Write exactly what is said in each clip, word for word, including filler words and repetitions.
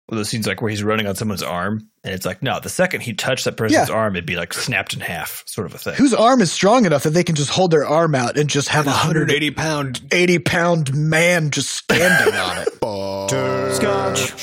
Well, those scenes like where he's running on someone's arm, and it's like, no, the second he touched that person's Yeah. arm, it'd be like snapped in half, sort of a thing. Whose arm is strong enough that they can just hold their arm out and just have a one hundred hundred eighty pound. eighty pound man just standing on it? Scotch.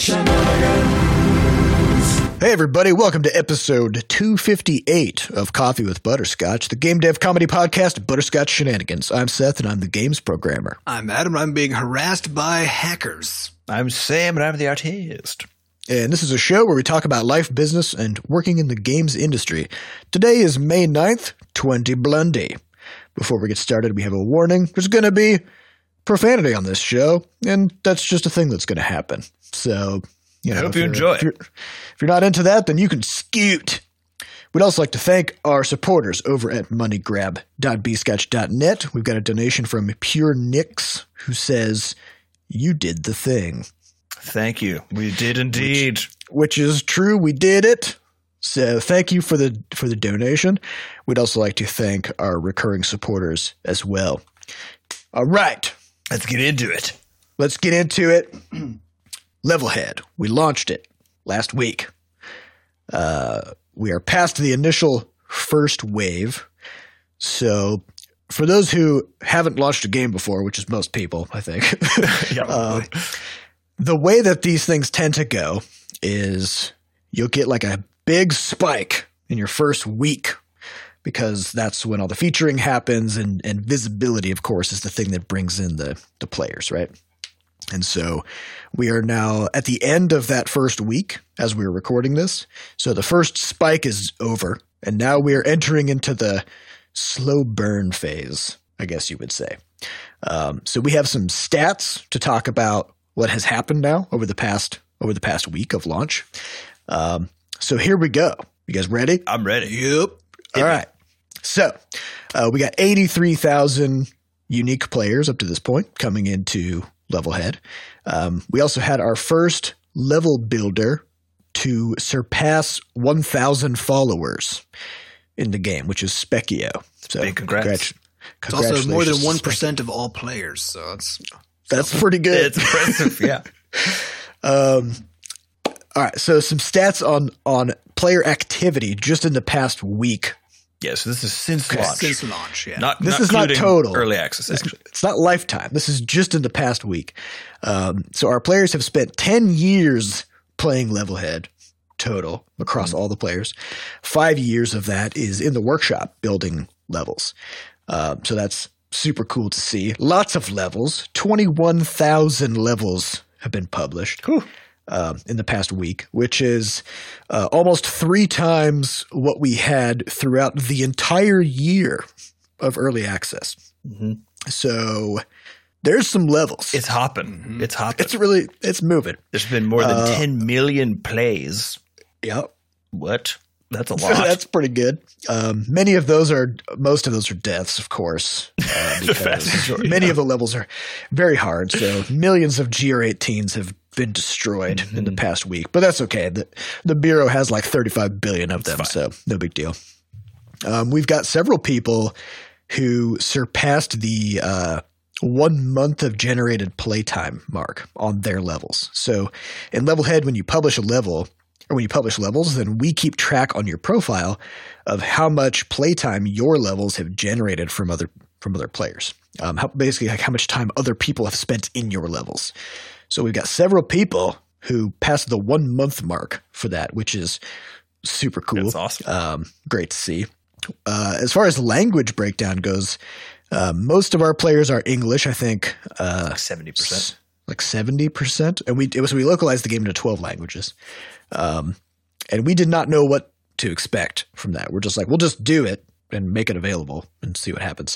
Hey everybody, welcome to episode two fifty-eight of Coffee with Butterscotch, the game dev comedy podcast, Butterscotch Shenanigans. I'm Seth and I'm the games programmer. I'm Adam. I'm being harassed by hackers. I'm Sam, and I'm the artist. And this is a show where we talk about life, business, and working in the games industry. Today is May ninth, twenty Blundy. Before we get started, we have a warning. There's going to be profanity on this show, and that's just a thing that's going to happen. So, you know, I hope if you you're- enjoy if you're, it. if you're not into that, then you can scoot. We'd also like to thank our supporters over at money grab dot b sketch dot net. We've got a donation from Pure Nix, who says, "You did the thing." Thank you. We did indeed. Which is true. We did it. So thank you for the for the donation. We'd also like to thank our recurring supporters as well. All right, Let's get into it. let's get into it. Levelhead. We launched it last week. Uh, we are past the initial first wave. So for those who haven't launched a game before, which is most people, I think, Yeah, uh, the way that these things tend to go is you'll get like a big spike in your first week because that's when all the featuring happens, and, and visibility, of course, is the thing that brings in the, the players, right? And so we are now at the end of that first week as we're recording this. So the first spike is over, and now we are entering into the slow burn phase, I guess you would say. Um, so we have some stats to talk about what has happened now over the past over the past week of launch. Um, so here we go. You guys ready? I'm ready. Yep. All right. So uh, we got eighty-three thousand unique players up to this point coming into Levelhead. Um, we also had our first level builder to surpass one thousand followers in the game, which is Specchio. So Big congrats. congrat- It's also more than congratulations, one Specchio. percent of all players, so that's That's pretty good. It's impressive. Yeah. Um, all right, so some stats on on player activity just in the past week. Yeah, so this is since launch. since launch. Yeah. Not, This not is not including total. Early access, It's, actually. it's not lifetime. This is just in the past week. Um, so our players have spent ten years playing Levelhead total across all the players. Five years of that is in the workshop building levels. Um, so that's super cool to see. Lots of levels. twenty-one thousand levels have been published. Um, in the past week, which is uh, almost three times what we had throughout the entire year of early access. Mhm. So there's some levels. It's hopping. It's hopping. It's really it's moving. There's been more than Uh, ten million plays. Yep. What? That's a So lot. that's pretty good. Um, many of those are most of those are deaths, of course, uh, The vast because majority, many yeah. of the levels are very hard. So millions of G R eighteens have been destroyed Mm-hmm. in the past week, but that's okay. The, the Bureau has like thirty-five billion of them, fine. so no big deal. Um, we've got several people who surpassed the uh, one month of generated playtime mark on their levels. So in Levelhead, when you publish a level, or when you publish levels, then we keep track on your profile of how much playtime your levels have generated from other from other players. Um, how, basically, like how much time other people have spent in your levels. So we've got several people who passed the one month mark for that, which is super cool. That's awesome. Um, great to see. Uh, as far as language breakdown goes, uh, most of our players are English. I think uh, Like seventy percent. like seventy percent. And we, it was, we localized the game into twelve languages. Um, and we did not know what to expect from that. We're just like, we'll just do it and make it available and see what happens.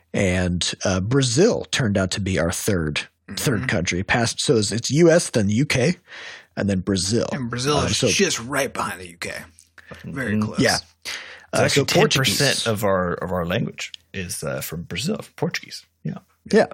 And uh, Brazil turned out to be our third third country. Past, so it's, it's U S, then U K, and then Brazil. And Brazil Um, is so- just right behind the U K. Very close. Yeah. It's Uh, actually so ten Portuguese. percent of our of our language is uh, from Brazil, from Portuguese. Yeah. Yeah.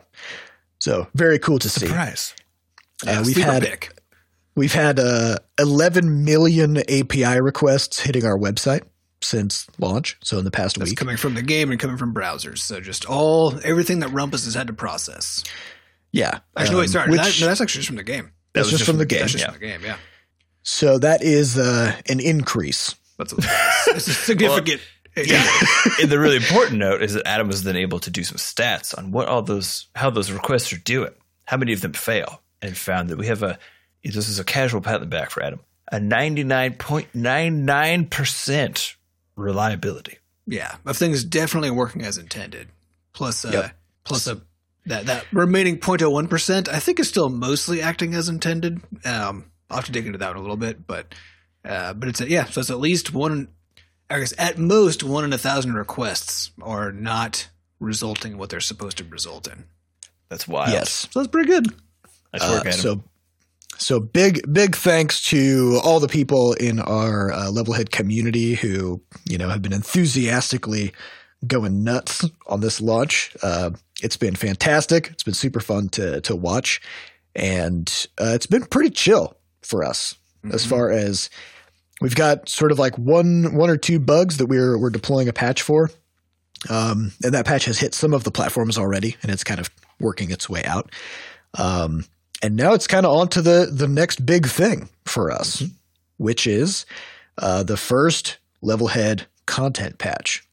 So very cool to see. Surprise. Uh, Yeah, we've sleeper had pick. we've had uh, eleven million A P I requests hitting our website since launch. So in the past That's week, coming from the game and coming from browsers. So just all everything that Rumpus has had to process. yeah. Actually, wait, Um, sorry. which- that, no, that's actually just from the game. That's just from the game. That's just yeah. from the game. Yeah. So that is uh, an increase. That's a, it's a significant. Well, yeah. And the really important note is that Adam was then able to do some stats on what all those, how those requests are doing, how many of them fail, and found that we have a, this is a casual pat on the back for Adam, a ninety-nine point nine nine percent reliability. Yeah, of things definitely working as intended. Plus, uh, Yep. plus a that that remaining zero point zero one percent, I think, is still mostly acting as intended. Um, I'll have to dig into that one a little bit, but uh, but it's a, yeah. So it's at least one. I guess at most one in a thousand requests are not resulting in what they're supposed to result in. That's wild. Yes. So that's pretty good. Nice work, Uh, Adam. so, so big, big thanks to all the people in our uh, Levelhead community who, you know, have been enthusiastically going nuts on this launch. Uh, it's been fantastic. It's been super fun to to watch, and uh, it's been pretty chill for us Mm-hmm. as far as we've got sort of like one one or two bugs that we're we're deploying a patch for. Um, and that patch has hit some of the platforms already, and it's kind of working its way out. Um, and now it's kind of on to the, the next big thing for us, mm-hmm. which is uh, the first Levelhead content patch.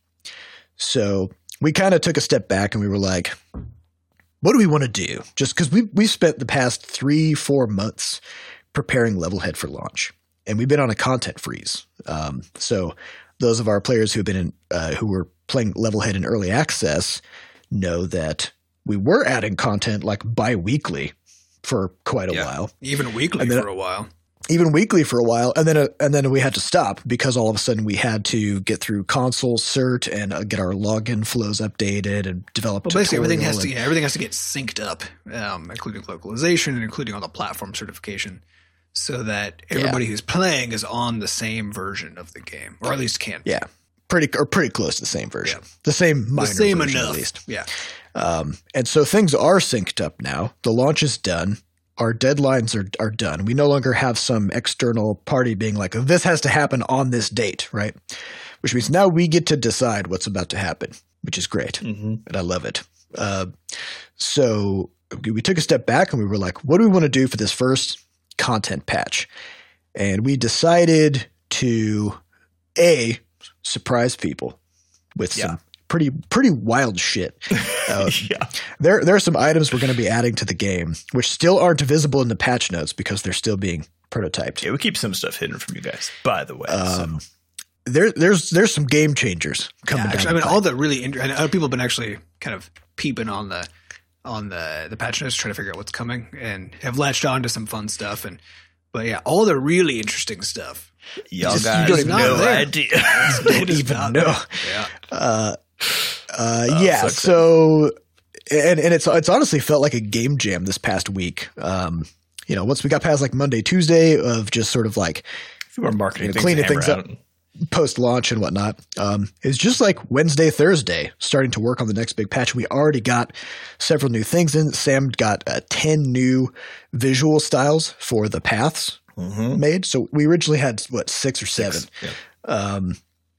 So we kind of took a step back and we were like, what do we want to do? Just because we we spent the past three, four months preparing Levelhead for launch, and we've been on a content freeze. Um, so those of our players who've been in, uh, who were playing Levelhead in early access know that we were adding content like bi-weekly for quite a Yeah. while, Even weekly And then- for a while. even weekly for a while, and then uh, and then we had to stop because all of a sudden we had to get through console cert and uh, get our login flows updated and develop. Well, basically everything tutorial has to and- yeah, everything has to get synced up, um, including localization and including all the platform certification, so that everybody who's playing is on the same version of the game, or at least can. Yeah, pretty or pretty close to the same version, Yeah. the same the minor same version enough. at least. Yeah, Um, and so things are synced up now. The launch is done. Our deadlines are are done. We no longer have some external party being like, this has to happen on this date, right? Which means now we get to decide what's about to happen, which is great. Mm-hmm. And I love it. Uh, so we took a step back and we were like, what do we want to do for this first content patch? And we decided to, A, surprise people with Yeah. some pretty pretty wild shit. Uh, Yeah. there, there are some items we're going to be adding to the game which still aren't visible in the patch notes because they're still being prototyped. Yeah, we keep some stuff hidden from you guys, by the way. Um, so. there, there's there's some game changers coming yeah down. actually, I the mean, pipe. all the really int- I know people have been actually kind of peeping on the on the the patch notes, trying to figure out what's coming, and have latched on to some fun stuff. And but yeah, all the really interesting stuff. Y'all just- you guys don't have even no know there. idea. don't It's even not know. there. Yeah. Uh, uh, Oh, yeah. so So, and and it's it's honestly felt like a game jam this past week. Um, you know, once we got past like Monday, Tuesday of just sort of like If we were marketing You know, things, cleaning to hammer things up. out. post launch and whatnot, um, it's just like Wednesday, Thursday, starting to work on the next big patch. We already got several new things in. Sam got uh, ten new visual styles for the paths Mhm. made. So we originally had what six or seven. Yeah. Um,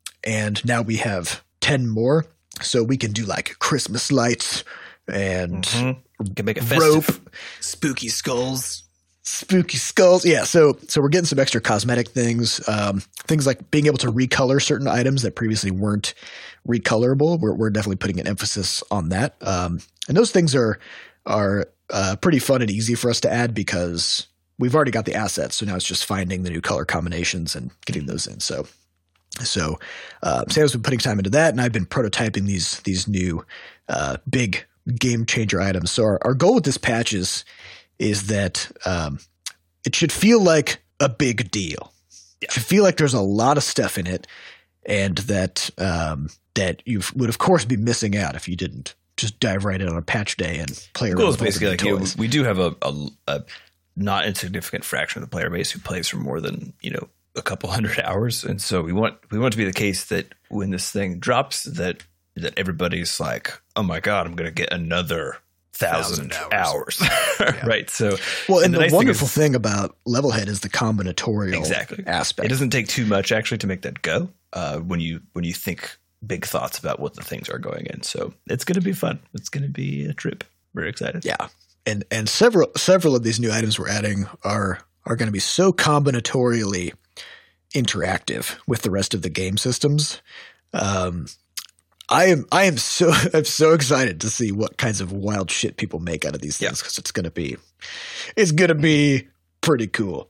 and now we have ten more. So we can do like Christmas lights and Mhm. You can make it rope, festive. Spooky skulls. spooky skulls. Yeah. So, so we're getting some extra cosmetic things, um, things like being able to recolor certain items that previously weren't recolorable. We're, we're definitely putting an emphasis on that. Um, and those things are, are, uh, pretty fun and easy for us to add because we've already got the assets. So now it's just finding the new color combinations and getting those in. So, So uh, Sam's been putting time into that, and I've been prototyping these these new uh, big game changer items. So our, our goal with this patch is is that um, it should feel like a big deal. Yeah. It should feel like there's a lot of stuff in it, and that um, that you would of course be missing out if you didn't just dive right in on a patch day and play The around goal is with all the basically new like you know, toys. we do have a, a, a not insignificant fraction of the player base who plays for more than you know a couple hundred hours, and so we want we want it to be the case that when this thing drops, that that everybody's like, oh my god, I'm going to get another thousand, Thousand hours, hours. right? So Well, and, the, nice thing wonderful is- thing about Levelhead is the combinatorial Exactly. aspect. It doesn't take too much actually to make that go uh, when you when you think big thoughts about what the things are going in. So it's going to be fun. It's going to be a trip. Very excited. Yeah, and and several several of these new items we're adding are are going to be so combinatorially interactive with the rest of the game systems. Um, I am I am so I'm so excited to see what kinds of wild shit people make out of these things because yeah. it's gonna be it's gonna be pretty cool.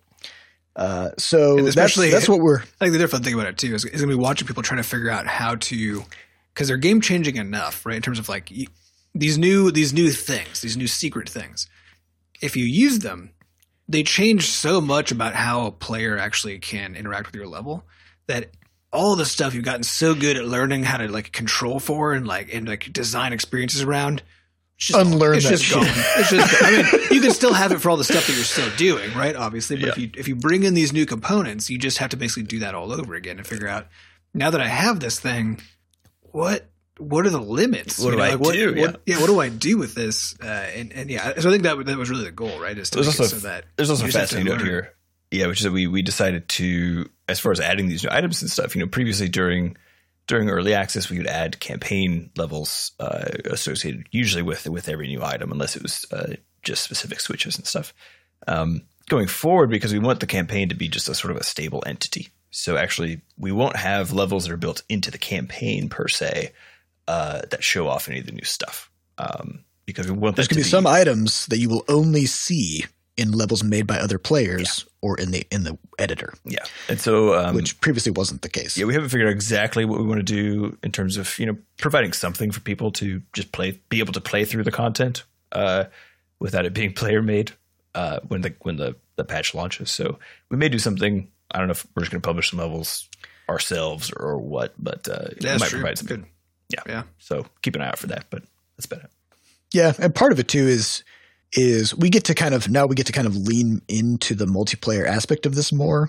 Uh, so especially that's, that's what we're. I think the different thing about it too is, is gonna be watching people trying to figure out how to, because they're game changing enough, right? In terms of like you, these new these new things, these new secret things. If you use them, they change so much about how a player actually can interact with your level that all the stuff you've gotten so good at learning how to like control for and like and like design experiences around. It's just, Unlearn it's that just shit. Gone. It's just, I mean, you can still have it for all the stuff that you're still doing, right? Obviously, but yeah. if you if you bring in these new components, you just have to basically do that all over again and figure out. Now that I have this thing, what what are the limits? What you do know, I like what, do? What, yeah. yeah, what do I do with this? Uh, and and yeah, so I think that that was really the goal, right? Is to there's make also it so that there's also a you just have to fascinating note learn. here. Yeah, which is that we we decided to, as far as adding these new items and stuff, you know, previously during during early access, we would add campaign levels uh, associated usually with with every new item, unless it was uh, just specific switches and stuff. Um, going forward, because we want the campaign to be just a sort of a stable entity. So actually, we won't have levels that are built into the campaign per se uh, that show off any of the new stuff. Um, because we want there's going to be some items that you will only see in levels made by other players yeah. or in the in the editor. Yeah. And so um, which previously wasn't the case. Yeah, we haven't figured out exactly what we want to do in terms of, you know, providing something for people to just play be able to play through the content uh, without it being player made uh, when the when the, the patch launches. So we may do something. I don't know if we're just going to publish some levels ourselves or, or what, but uh, yeah, we might true. provide something. Good. Yeah. Yeah. So keep an eye out for that, but that's about it. Yeah, and part of it too is is we get to kind of now we get to kind of lean into the multiplayer aspect of this more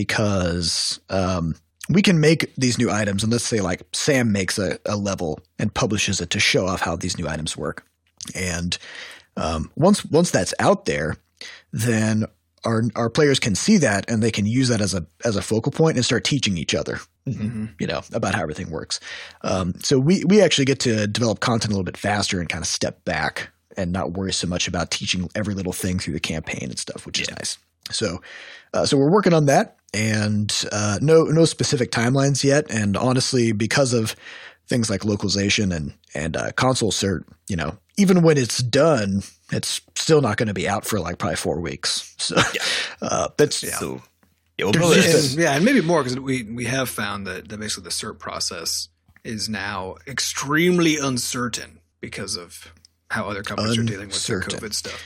because um, we can make these new items, and let's say like Sam makes a, a level and publishes it to show off how these new items work. And um, once once that's out there, then our our players can see that and they can use that as a as a focal point and start teaching each other. Mm-hmm. You know, about how everything works. Um, so we we actually get to develop content a little bit faster and kind of step back and not worry so much about teaching every little thing through the campaign and stuff, which is nice. So, uh, so we're working on that, and uh, no no specific timelines yet. And honestly, because of things like localization and and uh, console cert, you know, even when it's done, it's still not going to be out for like probably four weeks. So yeah. uh, that's yeah. So, yeah, we'll probably and, yeah, and maybe more because we we have found that, that basically the cert process is now extremely uncertain because of how other companies Uncertain. are dealing with their COVID stuff.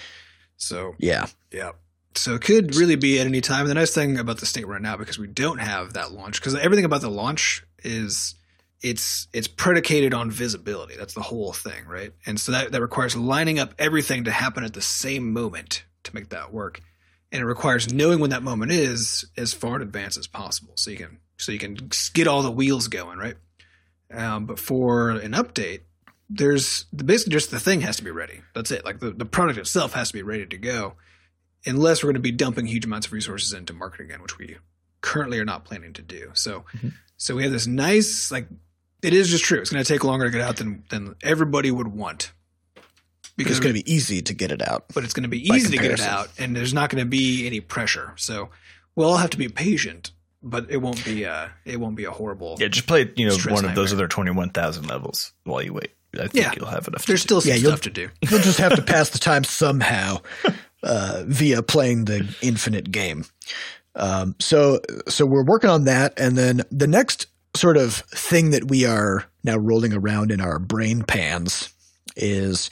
So yeah, yeah. So it could really be at any time. The nice thing about the state right now, because we don't have that launch, because everything about the launch is it's it's predicated on visibility. That's the whole thing, right? And so that, that requires lining up everything to happen at the same moment to make that work. And it requires knowing when that moment is as far in advance as possible, so you can so you can get all the wheels going, right? Um, but for an update, there's basically just the thing has to be ready. That's it. Like the, the product itself has to be ready to go, unless we're going to be dumping huge amounts of resources into marketing again, which we currently are not planning to do. So, mm-hmm. so we have this nice, like, it is just true. It's going to take longer to get out than than everybody would want. Because it's going to be easy to get it out. But it's going to be easy to get it out, and there's not going to be any pressure. So we'll all have to be patient, but it won't be a, it won't be a horrible. Yeah, just play, you know, one nightmare. of those other twenty-one thousand levels while you wait. I think yeah. you'll have enough. There's to still do. some yeah, stuff to do. You'll just have to pass the time somehow uh, via playing the infinite game. Um, so, so we're working on that, and then the next sort of thing that we are now rolling around in our brain pans is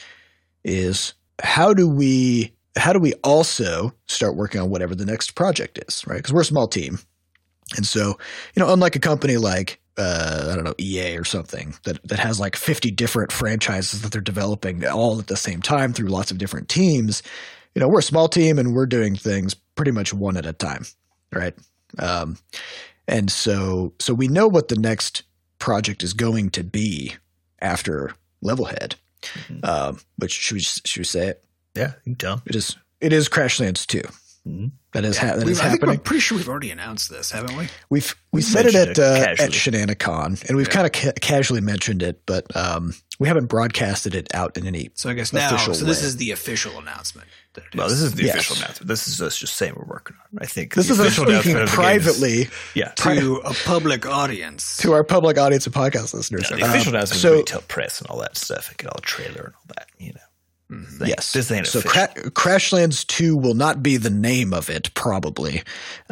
is how do we how do we also start working on whatever the next project is, right? Because we're a small team, and so you know, unlike a company like Uh, I don't know, E A or something that, that has like fifty different franchises that they're developing all at the same time through lots of different teams. You know, we're a small team and we're doing things pretty much one at a time, right? Um, and so, so we know what the next project is going to be after Levelhead. Mm-hmm. Um, but should we should we say it? Yeah, you can tell. It is it is Crashlands two. Mm-hmm. That is, ha- that is I happening. think I'm pretty sure we've already announced this, haven't we? We've we We've said it at it uh, casually. at Shenanicon, and we've Yeah. kind of ca- casually mentioned it, but um, we haven't broadcasted it out in any So I guess now, official so this way. is the official announcement. that it Well, is. this is the Yes. official announcement. This is us just saying we're working on it. I think This the is us official speaking announcement of the game is- privately yeah. to a public audience. to our public audience and podcast listeners. Yeah, the official Um, announcement so is retail press and all that stuff, and get all the trailer and all that. You know, Mhm. This ain't- yes, this ain't so official. Cra- Crashlands two will not be the name of it, probably.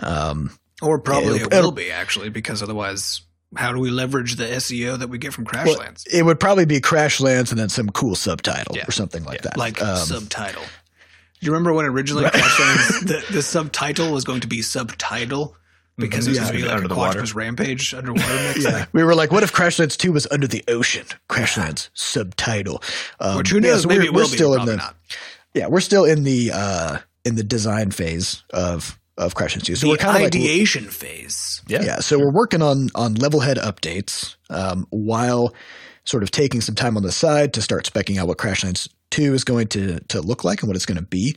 Um, Or probably Yeah, it it'll- will be, actually, because otherwise, how do we leverage the S E O that we get from well, Crashlands? it would probably be Crashlands and then some cool subtitle Yeah. or something like that. Like Um, subtitle. Do you remember when originally Crashlands, the, the subtitle was going to be subtitle because it was Yeah, going to be like under a the water. Quadrupus Rampage underwater mix? yeah, we were like, what if Crashlands two was under the ocean? Crashlands subtitle. Um, Which who yeah, knows? so maybe we're, it we're will still be, in probably the not. yeah, we're still in the uh, in the design phase of of Crashlands two. So The we're kind of like ideation phase. yeah. Yeah, so we're working on on Levelhead updates um, while sort of taking some time on the side to start speccing out what Crashlands two is going to to look like and what it's going to be.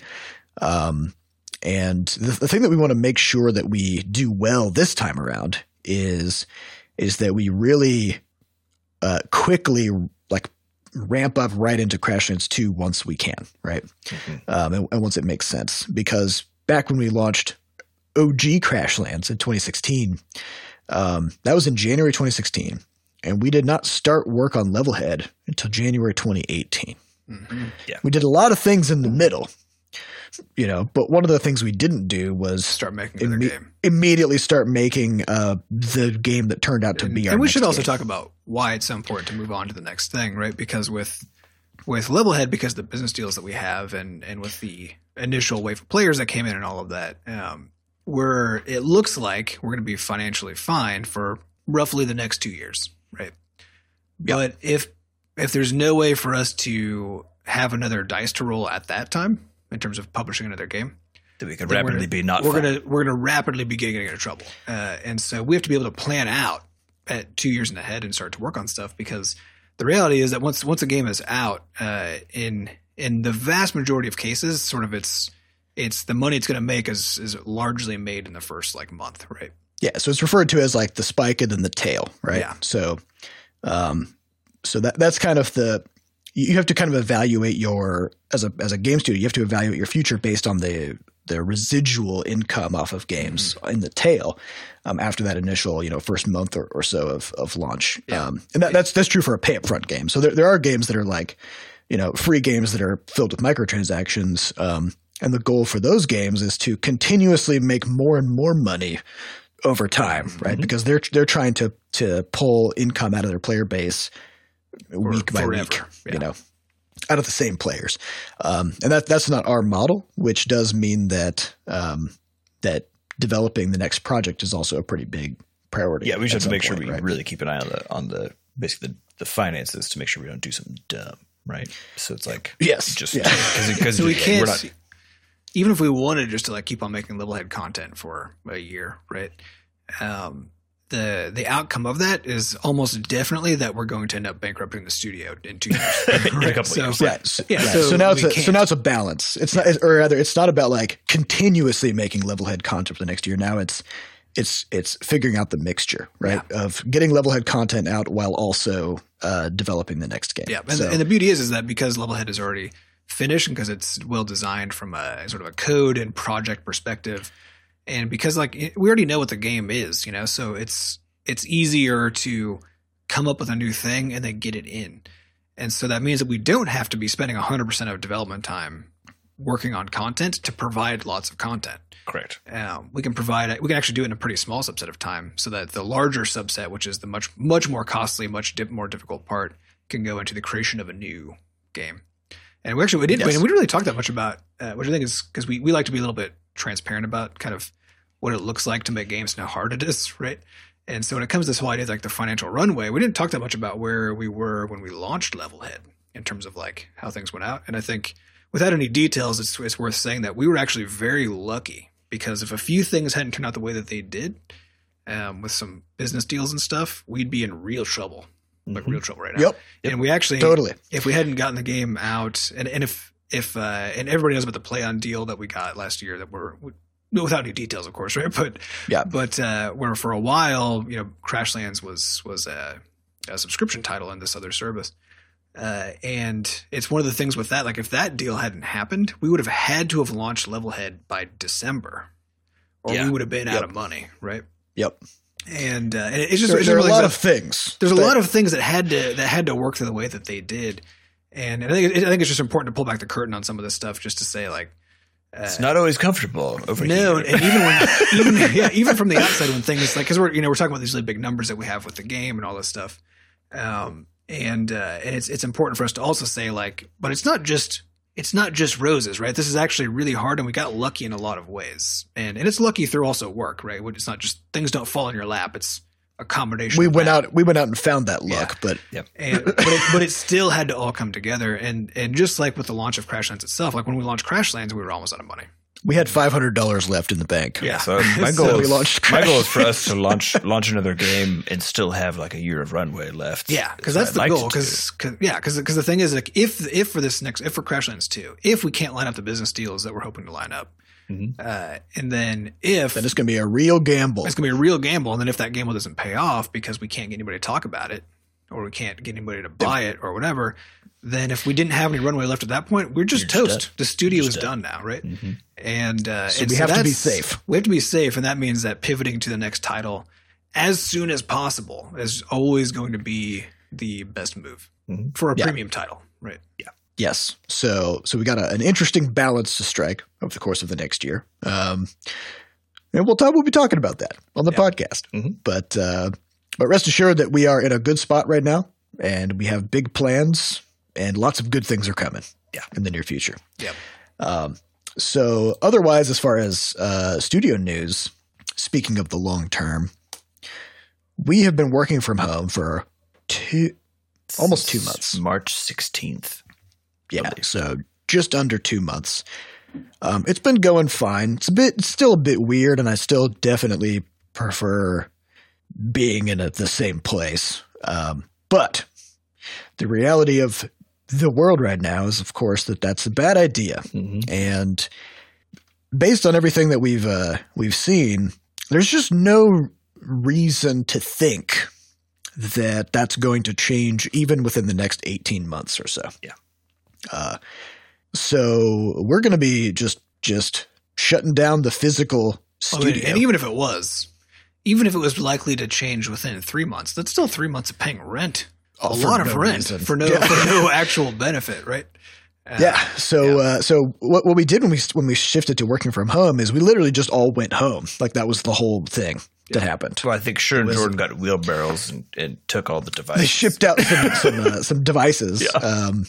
Um, and the, the thing that we want to make sure that we do well this time around is is that we really uh, quickly like ramp up right into Crashlands two once we can, right? Mhm. Um, and, and once it makes sense, because back when we launched O G Crashlands in twenty sixteen. Um, that was in January twenty sixteen, and we did not start work on Levelhead until January twenty eighteen. Mm-hmm. We did a lot of things in the middle, you know, but one of the things we didn't do was Start making another imme- game. immediately start making uh, the game that turned out to And, be our and we next should also game. talk about why it's so important to move on to the next thing, right? Because with with Levelhead, because of the business deals that we have, and and with the initial wave of players that came in and all of that, um, we're it looks like we're going to be financially fine for roughly the next two years, right? But if if there's no way for us to have another dice to roll at that time in terms of publishing another game, That we could then we're rapidly gonna- be not. we're fine. gonna we're gonna rapidly be getting into trouble, uh, and so we have to be able to plan out at two years in ahead and start to work on stuff, because the reality is that once once a game is out, uh, in in the vast majority of cases, sort of it's it's the money it's going to make is is largely made in the first like month, right? Yeah, so it's referred to as like the spike and then the tail, right? Yeah. So, um, so that that's kind of the you have to kind of evaluate your as a as a game studio. You have to evaluate your future based on the the residual income off of games Mm-hmm. in the tail um, after that initial you know first month or, or so of of launch. Yeah. Um, and that, that's that's true for a pay upfront game. So there there are games that are like you know free games that are filled with microtransactions. Um, and the goal for those games is to continuously make more and more money over time, right? Mm-hmm. Because they're they're trying to to pull income out of their player base week by forever, week, yeah. you know, out of the same players. Um, and that that's not our model, which does mean that um, that developing the next project is also a pretty big priority. Yeah, we at just have to some make sure point, we right? really keep an eye on the on the basically the, the finances to make sure we don't do something dumb, right? So it's like Yes, just yeah. because So we can't, we're not, even if we wanted just to like keep on making Levelhead content for a year, right? Um, the the outcome of that is almost definitely that we're going to end up bankrupting the studio in two years. in a couple So- years. Right. So, Yeah, right. so so now it's we a, so can't. now it's a balance. It's not, or rather, it's not about like continuously making Levelhead content for the next year. Now it's it's it's figuring out the mixture, right, of getting Levelhead content out while also uh, developing the next game. Yeah, and, So- and the beauty is is that because Levelhead is already finished and because it's well designed from a sort of a code and project perspective, and because like it- we already know what the game is, you know, so it's it's easier to come up with a new thing and then get it in, and so that means that we don't have to be spending one hundred percent of development time working on content to provide lots of content. Correct. Um, we can provide it. We can actually do it in a pretty small subset of time, so that the larger subset, which is the much much more costly, much dip, more difficult part, can go into the creation of a new game. And we actually we didn't Yes. we didn't really talk that much about, uh, which I think is because we we like to be a little bit transparent about kind of what it looks like to make games and how hard it is, right? And so when it comes to this whole idea of like the financial runway, we didn't talk that much about where we were when we launched Levelhead in terms of like how things went out. And I think without any details, it's, it's worth saying that we were actually very lucky, because if a few things hadn't turned out the way that they did, um, with some business deals and stuff, we'd be in real trouble, like Mhm. real trouble right now. Yep. And we actually, Totally. if we hadn't gotten the game out, and, and if if uh, and everybody knows about the play on deal that we got last year, that we're without any details, of course, right? But Yeah. but uh, where for a while, you know, Crashlands was was a, a subscription title in this other service. Uh, and it's one of the things with that, like if that deal hadn't happened, we would have had to have launched Levelhead by December, or Yeah. we would have been Yep. out of money, right? Yep. And, uh, and it's just There, it's there are a really lot like- of things. there's a that- lot of things that had to that had to work the way that they did, and I think I think it's just important to pull back the curtain on some of this stuff, just to say like uh, It's not always comfortable over no, here. and even when even yeah, even from the outside when things like because we're you know we're talking about these really big numbers that we have with the game and all this stuff, um, and uh, and it's it's important for us to also say like, but it's not just it's not just roses, right? This is actually really hard, and we got lucky in a lot of ways, and and it's lucky through also work, right? It's not just things don't fall in your lap; it's a combination. we of went that. out. We went out and found that Yeah. luck, but And, but, it, but it still had to all come together. And and just like with the launch of Crashlands itself, like when we launched Crashlands, we were almost out of money. we had five hundred dollars left in the bank. Yeah, so my goal, So we is, launched my Crash. goal is for us to launch launch another game and still have like a year of runway left. Yeah, because That's that's what the I'd goal. like to Because yeah, because because the thing is, like, if if for this next, if for Crashlands two, if we can't line up the business deals that we're hoping to line up, Mhm. uh, and then if Then it's going to be a real gamble. it's gonna be a real gamble, and then if that gamble doesn't pay off because we can't get anybody to talk about it, or we can't get anybody to buy it, or whatever, then if we didn't have any runway left at that point, we're just You're toast. just The studio Just is done. done now, right? Mhm. And uh, So and we have to be that's- safe. We have to be safe, and that means that pivoting to the next title as soon as possible is always going to be the best move Mhm. for a Yeah. premium title, right? Yes. So so we got a, an interesting balance to strike over the course of the next year. Um, and we'll talk. We'll be talking about that on the Yeah. podcast. Mhm. But uh, but rest assured that we are in a good spot right now, and we have big plans, and lots of good things are coming. Yeah. In the near future. Yep. Um, so otherwise, as far as uh, studio news, speaking of the long term, we have been working from home for two, almost two months. March sixteenth. Yeah, believe. so just under two months. Um, it's been going fine. It's a bit, it's still a bit weird, and I still definitely prefer being in a, the same place. Um, but the reality of the world right now is, of course, that that's a bad idea. Mm-hmm. And based on everything that we've uh, we've seen, there's just no reason to think that that's going to change even within the next eighteen months or so. Yeah. Uh, so we're going to be just just shutting down the physical I mean, studio. and even if it was, even if it was likely to change within three months, that's still three months of paying rent. A Oh, for lot of no rent reason. for no Yeah. for no actual benefit, right? Uh, yeah. So uh, so what what we did when we when we shifted to working from home is we literally just all went home. Like that was the whole thing that happened. Well, I think Sure and was- Jordan got wheelbarrows and, and took all the devices. They shipped out some some, uh, some devices. Yeah. Um,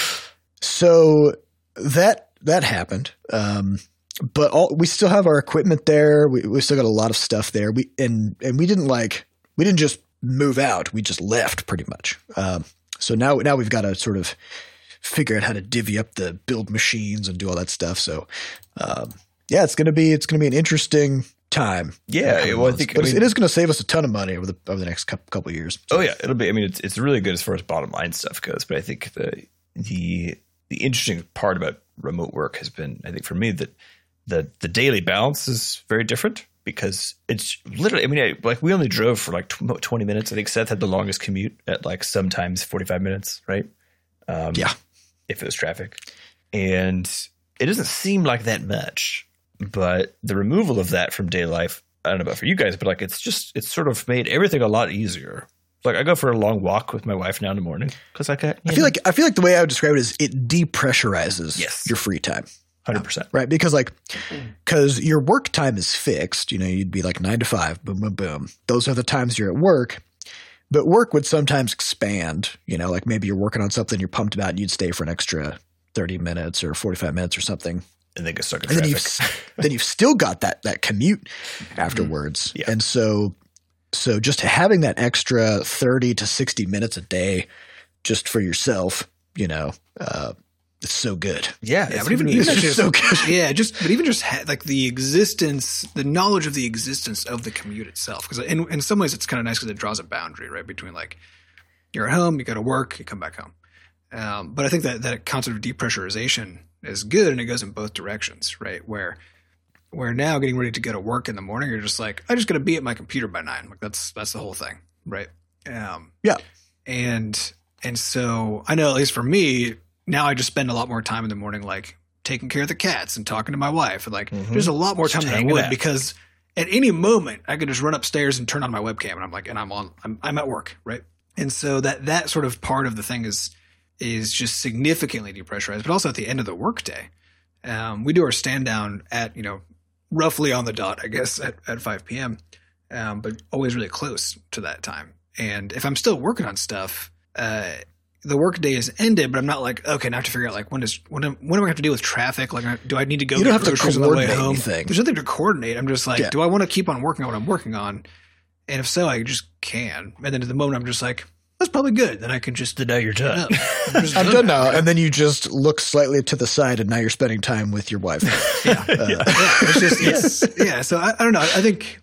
so that that happened. Um, but all, we still have our equipment there. We we still got a lot of stuff there. We and and we didn't like we didn't just move out. We just left pretty much. Um, so now now we've got to sort of figure out how to divvy up the build machines and do all that stuff. So um, yeah, it's gonna be it's gonna be an interesting time. Yeah, well, I think but I it's- mean- it is going to save us a ton of money over the over the next couple, couple of years. Oh yeah, it'll be. I mean, it's it's really good as far as bottom line stuff goes. But I think the the the interesting part about remote work has been, I think, for me that the the daily balance is very different because it's literally. I mean, I, like we only drove for like tw- twenty minutes. I think Seth had the longest commute at like sometimes forty five minutes, right? Um, Yeah. if it was traffic, and it doesn't seem like that much. But the removal of that from daily life, I don't know about for you guys, but like it's just it's sort of made everything a lot easier. Like I go for a long walk with my wife now in the morning because I got. I feel like I feel like the way I would describe it is it depressurizes Yes. your free time, hundred percent. right? Because like because your work time is fixed. You know, you'd be like nine to five, boom, boom, boom. Those are the times you're at work. But work would sometimes expand. You know, like maybe you're working on something you're pumped about, and you'd stay for an extra thirty minutes or forty-five minutes or something. And then get stuck in And then traffic. you've then you've still got that that commute afterwards. Yeah. And so so just having that extra thirty to sixty minutes a day just for yourself, you know, uh, it's so good. yeah, Yeah, it's but even, really- even it's just, just so good. yeah, just but even just ha- like the existence, the knowledge of the existence of the commute itself, because in in some ways it's kind of nice because it draws a boundary right between like you're at home, you go to work, you come back home. Um, but I think that that concept of depressurization is good, and it goes in both directions, right? Where where now getting ready to go to work in the morning, you're just like, I just got to be at my computer by nine. Like that's that's the whole thing, right? Um, Yeah. and And so I know, at least for me, now I just spend a lot more time in the morning, like taking care of the cats and talking to my wife. And like, mm-hmm. there's a lot more time just than I would out. Because at any moment I could just run upstairs and turn on my webcam and I'm like, and I'm on, I'm, I'm at work. Right. And so that, that sort of part of the thing is, is just significantly depressurized, but also at the end of the workday. Um, we do our stand down at, you know, roughly on the dot, I guess, at, at five p.m., um, but always really close to that time. And if I'm still working on stuff, uh, the workday is ended, but I'm not like, okay, now I have to figure out like when does when, am, when do I have to deal with traffic? Like, do I need to go? You don't have to groceries on the way coordinate home? anything. There's nothing to coordinate. I'm just like, Yeah. do I want to keep on working on what I'm working on? And if so, I just can. And then at the moment, I'm just like, that's probably good. Then I can just. Then now you're done. I'm, just I'm done now. And then you just look slightly to the side and now you're spending time with your wife. Yeah. Uh, yeah. It's just, it's, yeah. So I, I don't know. I think,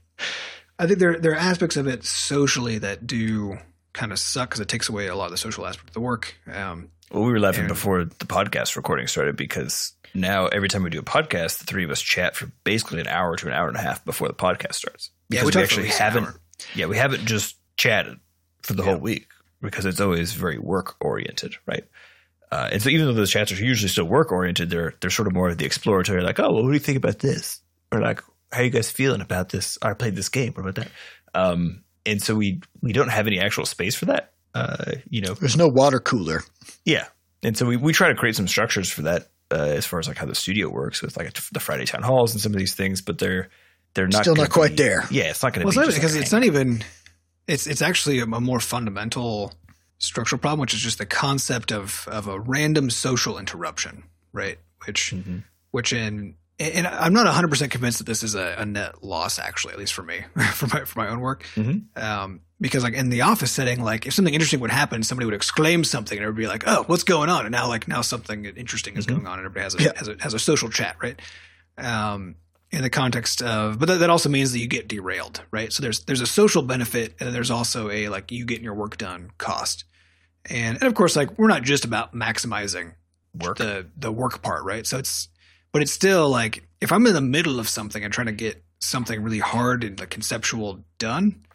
I think there, there are aspects of it socially that do kind of suck because it takes away a lot of the social aspect of the work. Um, well, we were laughing and, before the podcast recording started because now every time we do a podcast, the three of us chat for basically an hour to an hour and a half before the podcast starts. Because yeah, we, we talk actually for haven't, hour. yeah, we haven't just chatted for the Yeah. whole week. Because it's always very work oriented, right? Uh, and so even though those chats are usually still work oriented, they're they're sort of more of the exploratory, like, oh, well, what do you think about this? Or like, how are you guys feeling about this? I played this game. What about that? Um, and so we we don't have any actual space for that. Uh, you know, There's no water cooler. yeah. And so we we try to create some structures for that uh, as far as like how the studio works with like the Friday town halls and some of these things, but they're they're not Still not gonna quite be- there. Yeah, it's not going to Well, be it's not, just because like it's hang- not even, it's, it's actually a, a more fundamental structural problem, which is just the concept of, of a random social interruption, right? Which, Mm-hmm. which in, and I'm not one hundred percent convinced that this is a, a net loss, actually, at least for me, for my for my own work. Mhm. Um, because like in the office setting, like if something interesting would happen, somebody would exclaim something, and everybody would be like, "Oh, what's going on?" And now like now something interesting is Mhm. going on, and everybody has a, Yeah. has a has a social chat, right? Um, in the context of, but that, that also means that you get derailed, right? So there's there's a social benefit, and then there's also a like you getting your work done cost, and and of course like we're not just about maximizing Work. the the work part, right? So it's, but it's still like if I'm in the middle of something and trying to get something really hard and like conceptual done,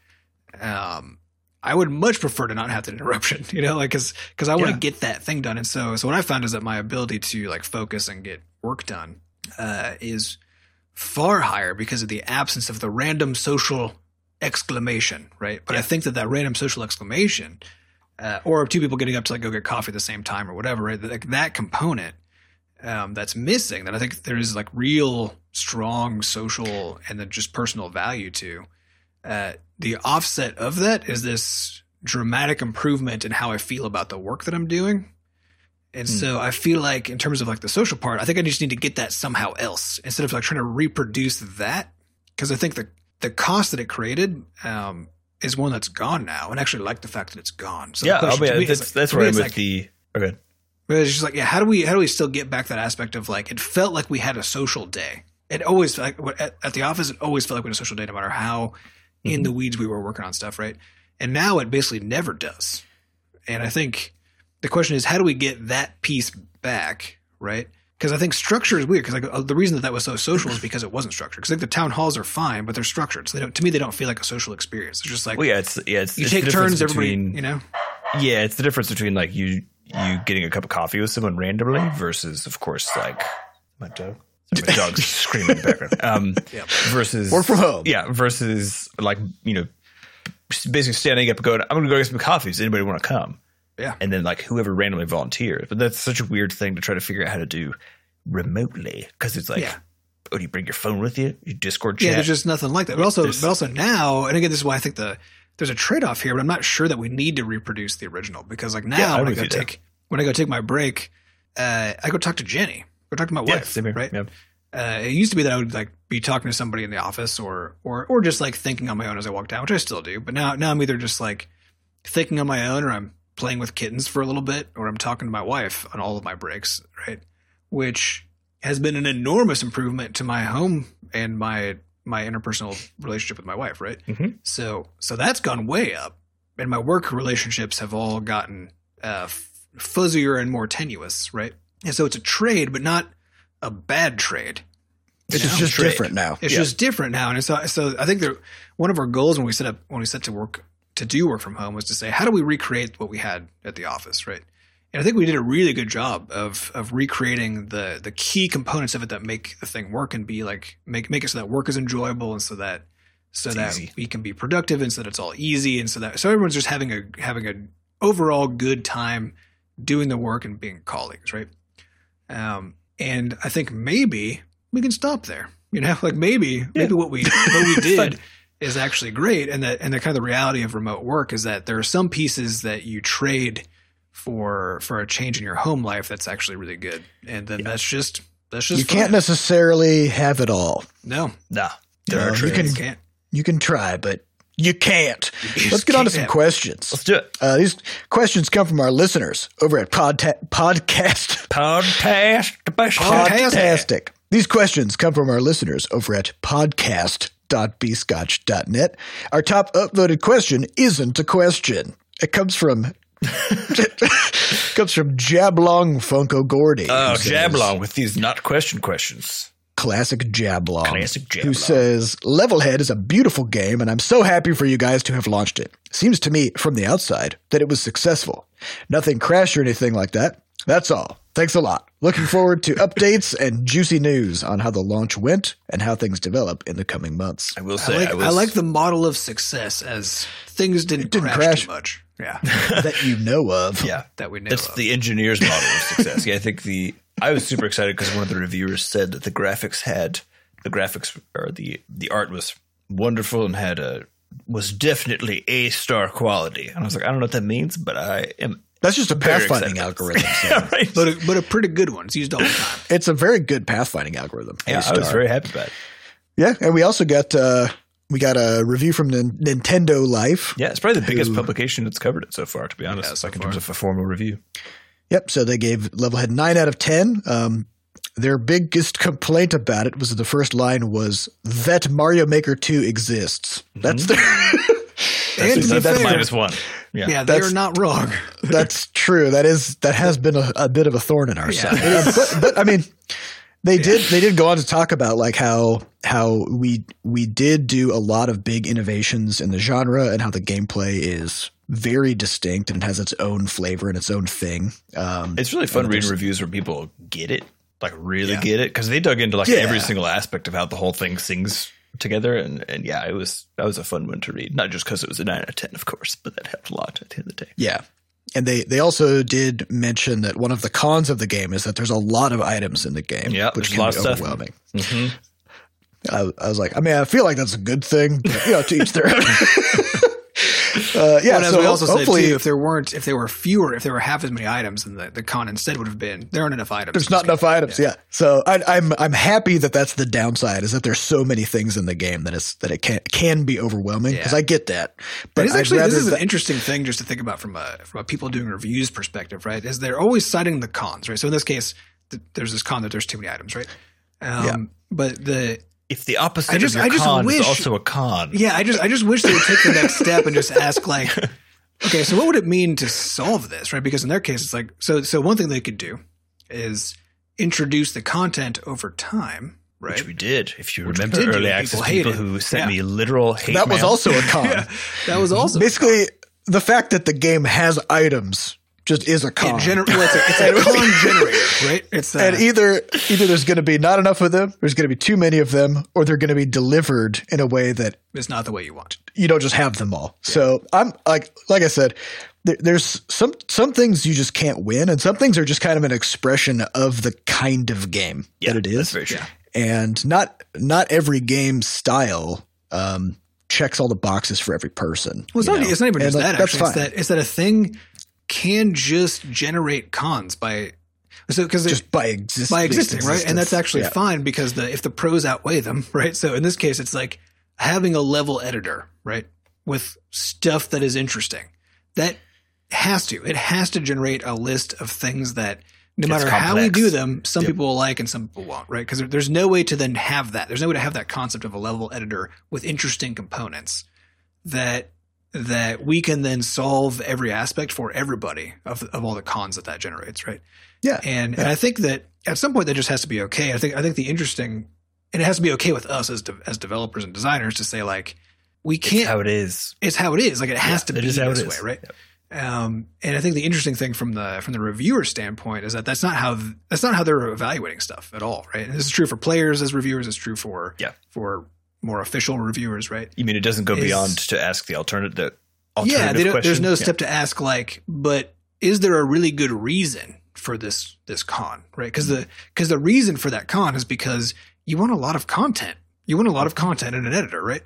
um, I would much prefer to not have that interruption, you know, like because because I want to Yeah. get that thing done, and so so what I found is that my ability to like focus and get work done uh, is far higher because of the absence of the random social exclamation, right? But I think that that random social exclamation, uh, or two people getting up to like go get coffee at the same time or whatever, right? Like that component um, that's missing, that I think there is like real strong social and then just personal value to. Uh, the offset of that is this dramatic improvement in how I feel about the work that I'm doing. And Hmm. so I feel like in terms of like the social part, I think I just need to get that somehow else instead of like trying to reproduce that. Because I think the, the cost that it created um, is one that's gone now, and I actually like the fact that it's gone. So the Yeah, I question to mean, me is, that's like- that's to where me I'm it's with like- the. Okay. but it's just like, yeah, how do we how do we still get back that aspect of like it felt like we had a social day? It always felt like at, at the office, it always felt like we had a social day, no matter how in Mm-hmm. the weeds we were working on stuff, right? And now it basically never does. And I think the question is, how do we get that piece back, right? Because I think structure is weird. Because like uh, the reason that that was so social is because it wasn't structured. Because like the town halls are fine, but they're structured. So they don't, to me, they don't feel like a social experience. It's just like Well, yeah, it's yeah, it's you it's take the difference turns, everybody, between- you know. Yeah, it's the difference between like you you getting a cup of coffee with someone randomly versus, of course, like my dog. Sorry, my dog's screaming in the background. Um, Yeah. versus Work from home. Yeah, versus like you know, basically standing up and going, "I'm going to go get some coffee. Does anybody want to come?" Yeah. And then like whoever randomly volunteers. But that's such a weird thing to try to figure out how to do remotely because it's like, Yeah. oh, do you bring your phone with you? You Discord chat? Yeah, there's just nothing like that. But also, There's- but also now, and again, this is why I think the there's a trade off here. But I'm not sure that we need to reproduce the original because, like now, Yeah, I'm when I with go you there. take when I go take my break, uh, I go talk to Jenny, go talk to my Yeah, wife, same here. right? Yeah. Uh, it used to be that I would like be talking to somebody in the office or or or just like thinking on my own as I walk down, which I still do. But now now I'm either just like thinking on my own, or I'm playing with kittens for a little bit, or I'm talking to my wife on all of my breaks, right? Which has been an enormous improvement to my home and my my interpersonal relationship with my wife, right? Mhm. So so that's gone way up, and my work relationships have all gotten uh, f- fuzzier and more tenuous, right? And so it's a trade, but not a bad trade. It's You know? just trade. different now. It's Yeah. just different now, and so so I think that one of our goals when we set up when we set to work to do work from home was to say, how do we recreate what we had at the office, right? And I think we did a really good job of of recreating the the key components of it that make the thing work and be like make make it so that work is enjoyable and so that so It's that easy. we can be productive and so that it's all easy and so that so everyone's just having a having a overall good time doing the work and being colleagues, right? Um, and I think maybe we can stop there. You know, like maybe maybe what we what we did is actually great, and that and the kind of the reality of remote work is that there are some pieces that you trade for for a change in your home life that's actually really good, and then that's just that's just You fine. can't necessarily have it all. no Nah, there No, are you trades. can- you can't. You can try, but you can't. just Let's get on to some can't. questions. Let's do it. Uh, these questions come from our listeners over at Podta- Podcast. Podcast. Podcast. Podtastic. These questions come from our listeners over at podcast dot b scotch dot net. Our top upvoted question isn't a question. It comes from it comes from Jablong Funko Gordy. Oh, who says- Jablong with these not question questions. Classic Jablong. Classic Who Jablong. says, Levelhead is a beautiful game, and I'm so happy for you guys to have launched it. Seems to me, from the outside, that it was successful. Nothing crashed or anything like that. That's all. Thanks a lot. Looking forward to updates and juicy news on how the launch went and how things develop in the coming months. I will I say, like I, I, was, like the model of success as things didn't, didn't crash, crash. too much. Yeah, that you know of. yeah. that we know. That's of. the engineer's model of success. Yeah, I think the I was super excited because one of the reviewers said that the graphics had the graphics or the the art was wonderful and had a was definitely A star quality. And I was like, I don't know what that means, but I am. That's just a Very pathfinding excited. algorithm. so Yeah, right. but a, but a pretty good one. It's used all the time. It's a very good pathfinding algorithm. Yeah, I was A-star. very happy about it. Yeah, and we also got uh, we got a review from Nin- Nintendo Life. Yeah, it's probably the biggest Who- publication that's covered it so far, to be honest. Yeah, so like in far. terms of a formal review. Yep. So they gave Levelhead nine out of ten. Um, their biggest complaint about it was that the first line was that Mario Maker two exists. That's their. And That's, to be that's fair- minus one. Yeah. Yeah, they That's- are not wrong. That's true. That is that has been a, a bit of a thorn in our Yeah. side. but, but I mean, they did they did go on to talk about like how how we we did do a lot of big innovations in the genre and how the gameplay is very distinct and has its own flavor and its own thing. Um, It's really fun and reading there's- reviews where people get it, like really Yeah. get it, because they dug into like Yeah. every single aspect of how the whole thing sings together. And, and yeah, it was that was a fun one to read. Not just because it was a nine out of ten, of course, but that helped a lot at the end of the day. Yeah. And they, they also did mention that one of the cons of the game is that there's a lot of items in the game, Yeah, which there's a can lot be of stuff. overwhelming. Mm-hmm. I, I was like, I mean, I feel like that's a good thing, but, you know, to each their own. uh, yeah, and as so we also said hopefully too, if there weren't, if there were fewer, if there were half as many items, then the, the con instead would have been there aren't enough items. there's in not this enough game. items. Yeah, so I, I'm I'm happy that that's the downside is that there's so many things in the game that it's that it can can be overwhelming because Yeah. I get that. But But it's I'd actually this rather is an that- interesting thing just to think about from a from a people doing reviews perspective, right? Is they're always citing the cons, right? So in this case, th- there's this con that there's too many items, right? Um, Yeah. But the If the opposite I just- of your I just con wish- is also a con, yeah, I just I just wish they would take the next step and just ask like, okay, so what would it mean to solve this, right? Because in their case, it's like so so one thing they could do is introduce the content over time, right? which we did. If you Which we remember did do, early and access people people hated. who sent Yeah. me literal hate that was mail. also a con. Yeah, that was also Basically, the fact that the game has items just is a con. in general. Well, it's a, it's a con generator, right? It's uh, And either either there's going to be not enough of them, there's going to be too many of them, or they're going to be delivered in a way that it's not the way you want. you don't just have them all. So I'm like like I said, there, there's some some things you just can't win, and some things are just kind of an expression of the kind of game Yeah, that it that's is. very true. And not not every game style um, checks all the boxes for every person. Well, it's you not, know? it's not even And, just like, that. that's Actually, it's fine. that it's that a thing can just generate cons by so because just by existing, by existing, right? And that's actually yeah. fine because the if the pros outweigh them, right? So in this case, it's like having a level editor, right, with stuff that is interesting. That has to it has to generate a list of things that no It's matter how we complex. do them, some Yep. people will like and some people won't, right? Because there's no way to then have that. There's no way to have that concept of a level editor with interesting components that that we can then solve every aspect for everybody of of all the cons that that generates, right? Yeah. And and I think that at some point that just has to be okay. I think I think the interesting and it has to be okay with us as de- as developers and designers to say like we can't. It's how it is. It's how it is. Like it has Yeah, to it be is how it this is. way, right? Yep. Um, and I think the interesting thing from the from the reviewer standpoint is that that's not how that's not how they're evaluating stuff at all, right? And this is true for players as reviewers. It's true for Yeah. for more official reviewers, right? You mean it doesn't go Is- beyond to ask the alternate the Yeah, alternative they don't, question? there's no Yeah. step to ask like, but is there a really good reason for this this con, right? Because the because the reason for that con is because you want a lot of content. You want a lot of content in an editor, right?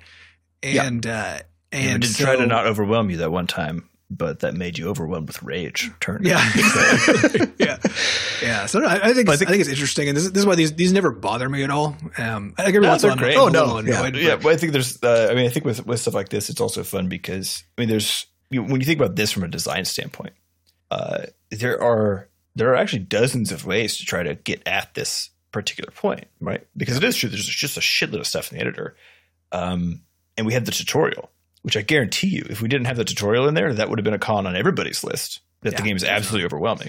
And uh, And and we did so, try to not overwhelm you that one time, but that made you overwhelmed with rage. Turn. Yeah, yeah, yeah. So I, I think But I I think- think, it's interesting, and this, is- this is why these these never bother me at all. Um, I think every No, once in a they're while, I'm great. a Oh, no, little yeah. annoyed, Yeah, but- well, I think there's. Uh, I mean, I think with with stuff like this, it's also fun because I mean, there's you when you think about this from a design standpoint, uh, there are there are actually dozens of ways to try to get at this particular point, right? Because it is true. There's just a shitload of stuff in the editor, um, and we have the tutorial, which I guarantee you, if we didn't have the tutorial in there, that would have been a con on everybody's list. That the Yeah, game is absolutely overwhelming.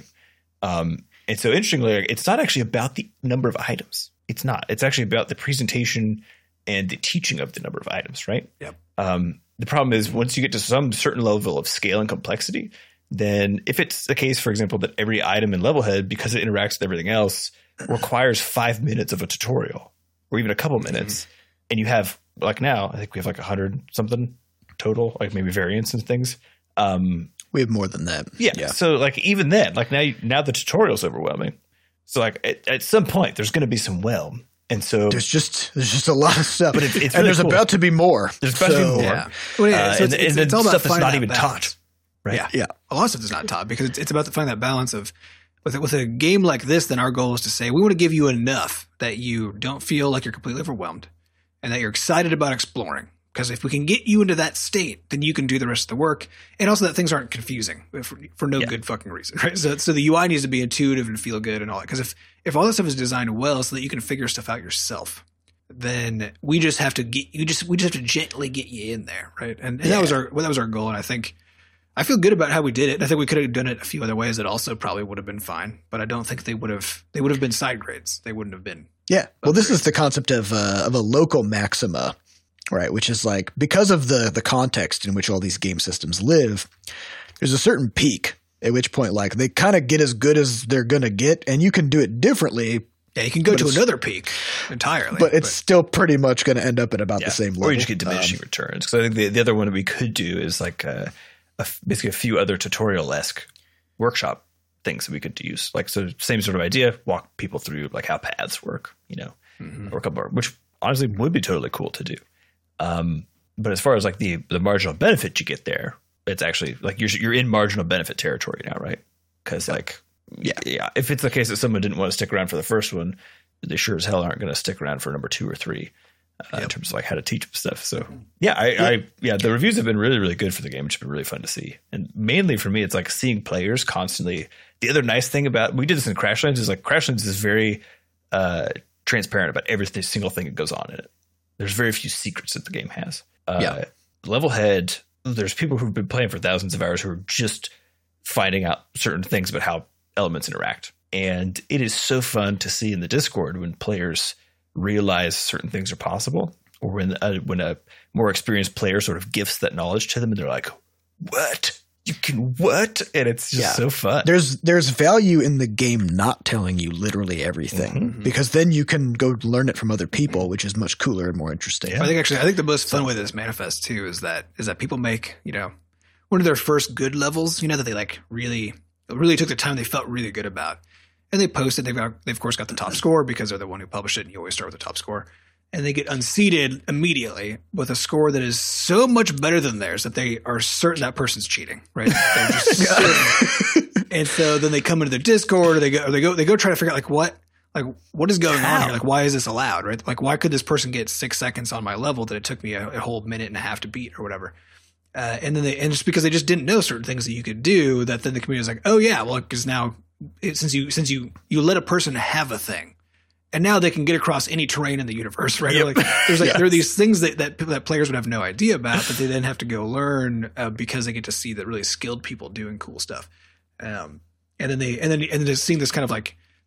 Um, and so interestingly, it's not actually about the number of items. It's not. It's actually about the presentation and the teaching of the number of items, right? Yep. Um, the problem is once you get to some certain level of scale and complexity, then if it's the case, for example, that every item in Levelhead, because it interacts with everything else, requires five minutes of a tutorial or even a couple minutes, mm-hmm. and you have like now, I think we have like a hundred something total, like maybe variants and things. Um, We have more than that. yeah, yeah. So like even then, like now, you, now the tutorial's overwhelming. So like at, at some point, there's going to be some whelm, and so There's just there's just a lot of stuff, But it's- it's and really there's cool. about to be more. there's about to be So- more. Yeah. Well, yeah, Uh, so and it's, it's, and then it's all about stuff that's finding not that even balance. taught, right? Yeah. Yeah. A lot of stuff is not taught because it's, it's about finding that balance of with with a game like this. Then our goal is to say we want to give you enough that you don't feel like you're completely overwhelmed, and that you're excited about exploring. Because if we can get you into that state, then you can do the rest of the work, and also that things aren't confusing for, for no Yeah. good fucking reason, right? So, so the U I needs to be intuitive and feel good and all that. Because if if all that stuff is designed well, so that you can figure stuff out yourself, then we just have to get you just we just have to gently get you in there, right? And, and that was our well, that was our goal, and I think I feel good about how we did it. I think we could have done it a few other ways that also probably would have been fine, but I don't think they would have they would have been side grades. They wouldn't have been. Yeah. Well, this is the concept of uh, of a local maxima, right? Which is like because of the the context in which all these game systems live, there's a certain peak at which point like they kind of get as good as they're gonna get, and you can do it differently, Yeah, you can go But to it's- another peak entirely. but it's still pretty much going to end up at about Yeah. the same level. Or you just get diminishing Um, returns. Because I think the, the other one that we could do is like uh, a f basically a few other tutorial-esque workshop things that we could use. Like, so same sort of idea, walk people through like how paths work, you know, Mhm. or a couple more, which honestly would be totally cool to do. Um, but as far as like the, the marginal benefit you get there, it's actually like you're, you're in marginal benefit territory now, right? Because like, Yeah. yeah, if it's the case that someone didn't want to stick around for the first one, they sure as hell aren't going to stick around for number two or three uh, in Yep. terms of like how to teach them stuff. So yeah, I, I yeah, the reviews have been really, really good for the game, which has been really fun to see. And mainly for me, it's like seeing players constantly. The other nice thing about we did this in Crashlands is like Crashlands is very uh, transparent about every single thing that goes on in it. There's very few secrets that the game has. Uh, Yeah. Levelhead, there's people who've been playing for thousands of hours who are just finding out certain things about how elements interact. And it is so fun to see in the Discord when players realize certain things are possible, or when a, when a more experienced player sort of gifts that knowledge to them and they're like, what? You can what? And it's just Yeah. so fun. There's there's value in the game not telling you literally everything Mhm. because then you can go learn it from other people, which is much cooler and more interesting. Yeah. I think actually, I think the most fun way that this manifests too is that is that people make you know one of their first good levels, you know, that they like really really took the time they felt really good about, and they post it. They've got they of course got the top score because they're the one who published it, and you always start with the top score. And they get unseated immediately with a score that is so much better than theirs that they are certain that person's cheating, right? They're just certain. And so then they come into their Discord, or they go, or they go, they go try to figure out like what, like what is going on How? here? Like why is this allowed, right? Like why could this person get six seconds on my level that it took me a, a whole minute and a half to beat or whatever? Uh, and then they, and just because they just didn't know certain things that you could do, that then the community is like, oh yeah, well because now it, since you since you you let a person have a thing. And now they can get across any terrain in the universe, right? Yep. Like, there's like Yes. there are these things that, that that players would have no idea about that they then have to go learn uh, because they get to see that really skilled people doing cool stuff. Um, and then they and then and then just seeing this kind of like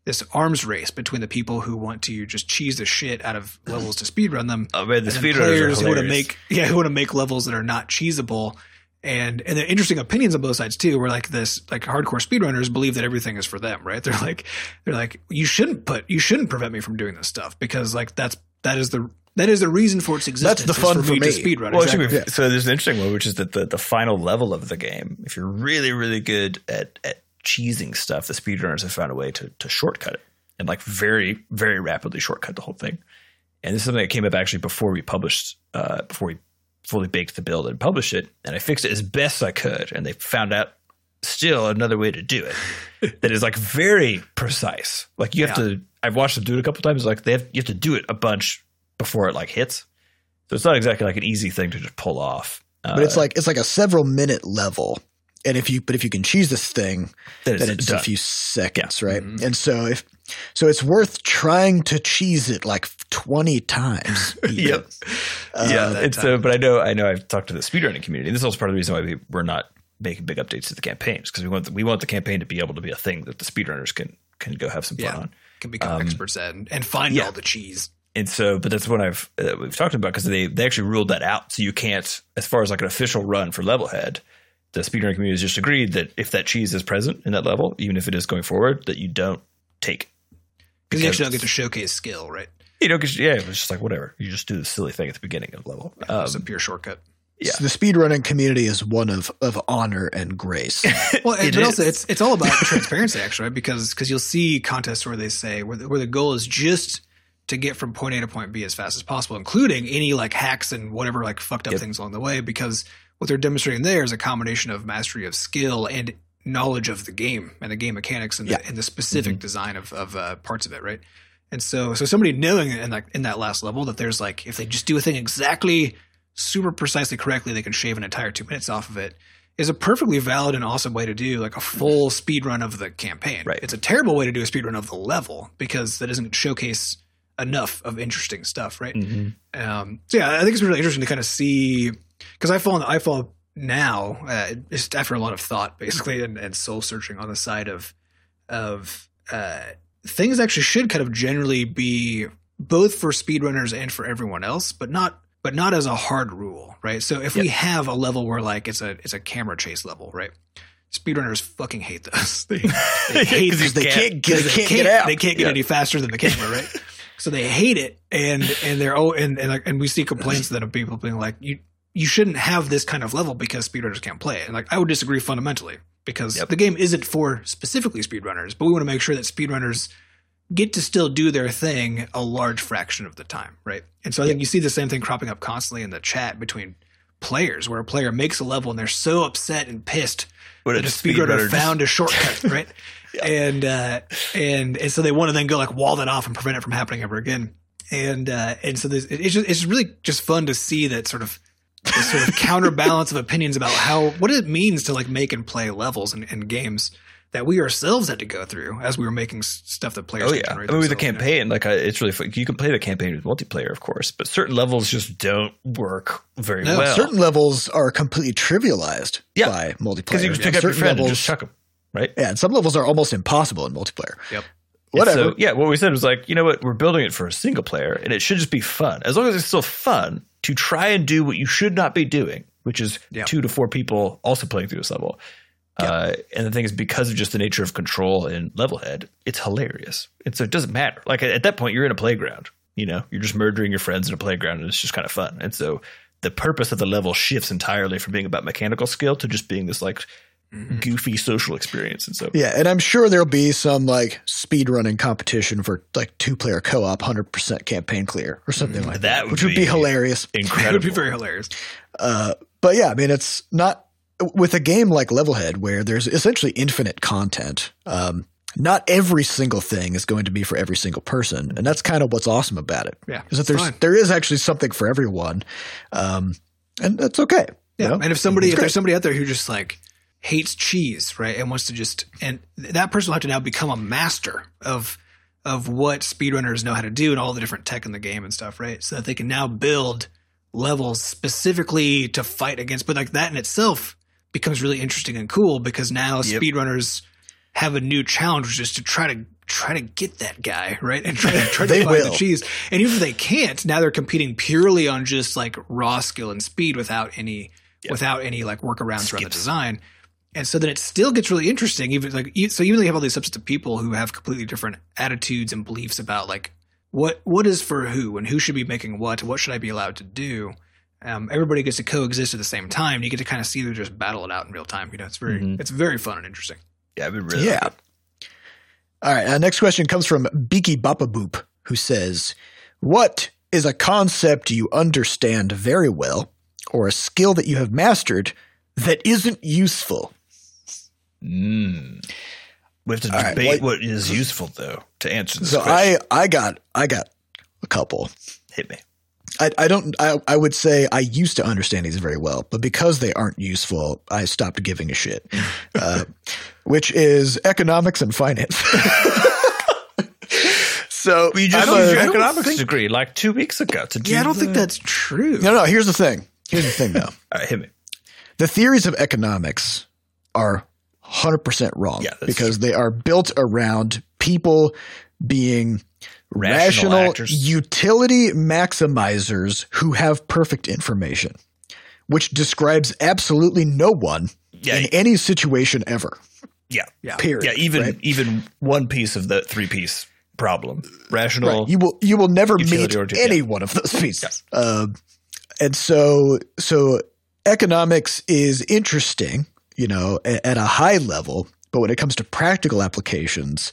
this arms race between the people who want to just cheese the shit out of levels to speedrun them. Oh man, the and then speedrunners players are who want to hilarious. make yeah, who want to make levels that are not cheesable. And and there are interesting opinions on both sides too, where like this like hardcore speedrunners believe that everything is for them, right? They're like they're like, you shouldn't put you shouldn't prevent me from doing this stuff because like that's that is the that is the reason for its existence. That's the fun is for, for me, me. to speedrun. Well, exactly. actually, so there's an interesting one, which is that the, the final level of the game, if you're really, really good at, at cheesing stuff, the speedrunners have found a way to to shortcut it and like very, very rapidly shortcut the whole thing. And this is something that came up actually before we published, uh, before we fully baked the build and published it. And I fixed it as best I could. And they found out still another way to do it that is like very precise. Like you have Yeah. to, I've watched them do it a couple times. Like they have, you have to do it a bunch before it like hits. So it's not exactly like an easy thing to just pull off. But it's like it's like a several minute level. And if you but if you can cheese this thing, Then then it's it's done. a few seconds, right? Mhm. And so if so it's worth trying to cheese it like twenty times. even. Yep. Uh, yeah, that it's uh, but I know I know I've talked to the speedrunning community. And this is also part of the reason why we, we're not making big updates to the campaigns because we want the, we want the campaign to be able to be a thing that the speedrunners can can go have some fun Yeah. on. Can become Um, experts at and, and find yeah. all the cheese. And so, but that's what I've uh, we've talked about because they they actually ruled that out. So you can't, as far as like an official run for Levelhead, the speedrunning community has just agreed that if that cheese is present in that level, even if it is going forward, that you don't take. Because you actually don't get to showcase skill, right? You know, because yeah, it was just like whatever. You just do the silly thing at the beginning of the level. Um, It's a pure shortcut. yeah. So the speedrunning community is one of of honor and grace. Well, It but also is. it's it's all about transparency, actually, right? Because because you'll see contests where they say where the, where the goal is just to get from point A to point B as fast as possible, including any like hacks and whatever like fucked up Yep. things along the way. Because what they're demonstrating there is a combination of mastery of skill and knowledge of the game and the game mechanics and the, Yeah. and the specific design of of uh, parts of it, right? And so so somebody knowing in that in that last level that there's like if they just do a thing exactly super precisely correctly, they can shave an entire two minutes off of it. Is a perfectly valid and awesome way to do like a full speed run of the campaign. Right. It's a terrible way to do a speed run of the level because that doesn't showcase enough of interesting stuff, right? Mhm. Um, so yeah, I think it's really interesting to kind of see because I fall I fall now uh, just after a lot of thought basically and, and soul searching on the side of of uh, things actually should kind of generally be both for speedrunners and for everyone else, but not but not as a hard rule, right? So if we Yep. have a level where like it's a it's a camera chase level, right? Speedrunners fucking hate those. They, they hate 'Cause they can't- can't get, they can't can't, get out. They can't get Yeah. any faster than the camera, right? So they hate it, and and they're oh, and and, like, and we see complaints then of people being like, you you shouldn't have this kind of level because speedrunners can't play it. And like I would disagree fundamentally because Yep. the game isn't for specifically speedrunners, but we want to make sure that speedrunners get to still do their thing a large fraction of the time, right? And so I think you see the same thing cropping up constantly in the chat between players, where a player makes a level and they're so upset and pissed What that a a speedrunner speedrunner found a shortcut, right? And uh, and and so they want to then go like wall that off and prevent it from happening ever again. And uh, and so there's, it's just it's really just fun to see that sort of this sort of counterbalance of opinions about how what it means to like make and play levels and, and games that we ourselves had to go through as we were making s- stuff that players. Oh could yeah, I generate mean with the themselves, you know? campaign, like I, it's really fun. You can play the campaign with multiplayer, of course, but certain levels just don't work very No, well. Certain levels are completely trivialized Yeah. by multiplayer. because you can just pick And up your certain friend and levels, just chuck them, right? yeah, and some levels are almost impossible in multiplayer. Yep. Whatever. So, yeah, what we said was like, you know what, we're building it for a single player, and it should just be fun. As long as it's still fun to try and do what you should not be doing, which is Yeah. two to four people also playing through this level. Uh, and the thing is, because of just the nature of control and Levelhead, it's hilarious. And so it doesn't matter. Like at that point, you're in a playground. You know, you're just murdering your friends in a playground, and it's just kind of fun. And so the purpose of the level shifts entirely from being about mechanical skill to just being this like goofy social experience. And so Yeah, and I'm sure there'll be some like speedrunning competition for like two player co op, one hundred percent campaign clear or something like that, that would which would be be hilarious. It incredible. would be very hilarious. Uh, but yeah, I mean, it's not with a game like Levelhead where there's essentially infinite content. Um, not every single thing is going to be for every single person, and that's kind of what's awesome about it. Yeah, is that there's fine. there is actually something for everyone, um, and that's okay. you Yeah, know? and if somebody, It's if great. there's somebody out there who just like hates cheese, right, and wants to just, and that person will have to now become a master of of what speedrunners know how to do and all the different tech in the game and stuff, right, so that they can now build levels specifically to fight against. But like that in itself becomes really interesting and cool because now Yep. speedrunners have a new challenge, which is to try to try to get that guy, right? And try to try to They find will. the cheese. And even if they can't, now they're competing purely on just like raw skill and speed without any Yeah. without any like workarounds around the Skips. design. And so then it still gets really interesting. Even like e- so, even though you have all these subsets of people who have completely different attitudes and beliefs about like what what is for who and who should be making what, what should I be allowed to do. Um, everybody gets to coexist at the same time. You get to kind of see them just battle it out in real time. You know, it's very Mhm. it's very fun and interesting. Yeah, I've been really Yeah. like it. All right. Uh, next question comes from Beaky Bopaboop, who says, "What is a concept you understand very well, or a skill that you have mastered that isn't useful?" Mm. We have to All right, debate what- what is useful though to answer this So question. I, I got, I got a couple. Hit me. I, I don't. I, I would say I used to understand these very well, but because they aren't useful, I stopped giving a shit. uh, which is economics and finance. So You just I'm used a- your I don't economics think- degree like two weeks ago to do Yeah, I don't the- think that's true. no, no. Here's the thing. Here's the thing, though. All right, hit me. The theories of economics are one hundred percent wrong Yeah, that's because they are built around people being Rational rational, actors. utility maximizers who have perfect information, which describes absolutely no one Yeah, in any situation ever. yeah, Yeah. Period. yeah. Even right? even one piece of the three piece problem, rational. Right. You will you will never meet Utility-oriented, any yeah. one of those pieces. Uh, and so so economics is interesting, you know, at, at a high level, but when it comes to practical applications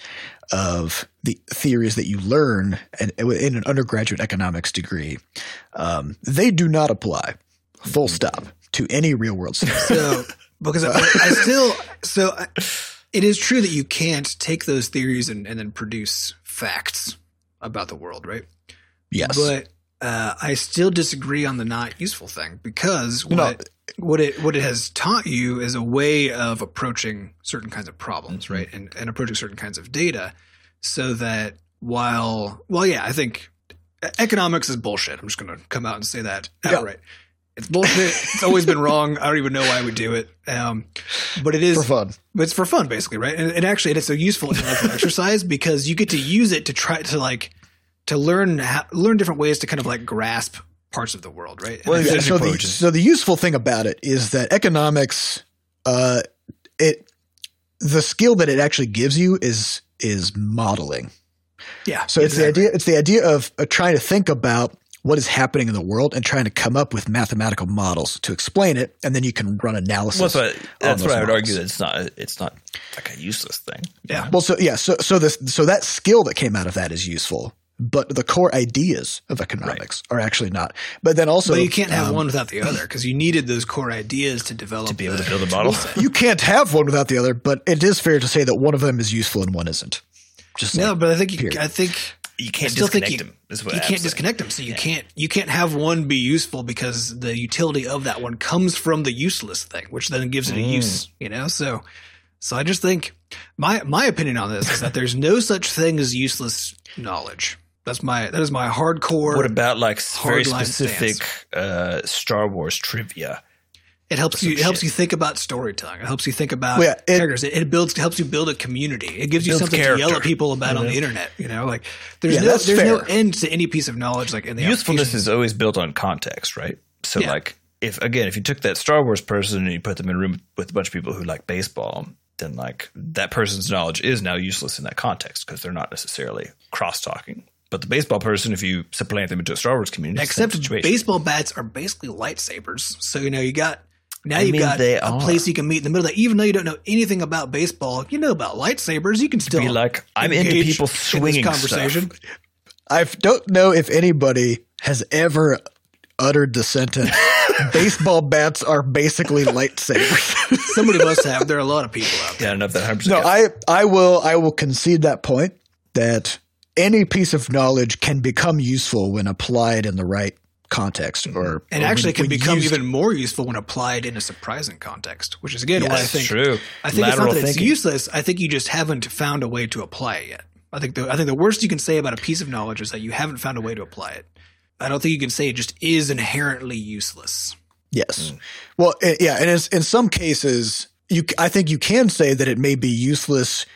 of the theories that you learn and in an undergraduate economics degree, um, they do not apply. Full stop to any real world scenario. So because I, I still so I, it is true that you can't take those theories and, and then produce facts about the world, right? Yes. But uh, I still disagree on the not useful thing because what, No. what it what it has taught you is a way of approaching certain kinds of problems, right? And and approaching certain kinds of data, so that while well, yeah, I think economics is bullshit. I'm just going to come out and say that Yeah. outright. It's bullshit. It's always been wrong. I don't even know why we do it. Um, but it is For fun. but it's for fun, basically, right? And, and actually, it's a useful intellectual exercise because you get to use it to try to like to learn how, learn different ways to kind of like grasp parts of the world, right? And Well, I yeah, think- so the, approaches. so the useful thing about it is that economics, uh, it the skill that it actually gives you is is modeling. yeah. So it's the exactly. idea. It's the idea of uh, trying to think about what is happening in the world and trying to come up with mathematical models to explain it, and then you can run analysis. Well, that's what, that's those what I would models. argue that it's not. It's not like a useless thing. Yeah. Well, so yeah, so so this so that skill that came out of that is useful, but the core ideas of economics are actually not. But then also, But you can't have um, one without the other because you needed those core ideas to develop To be able the to build a model. You can't have one without the other, but it is fair to say that one of them is useful and one isn't. Just No, like, but I think you, period. I think You I can't still think disconnect you, them. Is what you I'm can't saying. disconnect them. So you can't you can't have one be useful because the utility of that one comes from the useless thing, which then gives it a Mm. use. You know, so so I just think my my opinion on this is that there's no such thing as useless knowledge. That's my that is my hardcore. What about like s- very hardline specific uh, Star Wars trivia? It helps some you. It helps shit. you think about storytelling. It helps you think about Well, yeah, it- characters. It, it builds. It helps you build a community. It gives you builds something to yell character. at people about on Mhm. the internet. You know, like there's Yeah, no that's there's no fair. end to any piece of knowledge. Like in the Usefulness application. is always built on context, right? So, Yeah. like, if again, if you took that Star Wars person and you put them in a room with a bunch of people who like baseball, then like that person's knowledge is now useless in that context because they're not necessarily cross talking. But the baseball person, if you supplant them into a Star Wars community, it's the same Except situation. baseball bats are basically lightsabers. So you know you got now I you've mean, got they a are. place you can meet in the middle. That even though you don't know anything about baseball, you know about lightsabers. You can still be like, I'm into engage people in this swinging conversation. stuff. I don't know if anybody has ever uttered the sentence, baseball bats are basically lightsabers. Somebody must have. There are a lot of people out there. Yeah, I don't know if that one hundred No, percent I, I will I will concede that point that any piece of knowledge can become useful when applied in the right context, or And or actually when- can when become used- even more useful when applied in a surprising context, which is again Yes, why I That's think true. I think Lateral it's not that thinking. it's useless. I think you just haven't found a way to apply it yet. I think the I think the worst you can say about a piece of knowledge is that you haven't found a way to apply it. I don't think you can say it just is inherently useless. Yes. Well, eh, yeah, and it's, in some cases, you c- I think you can say that it may be useless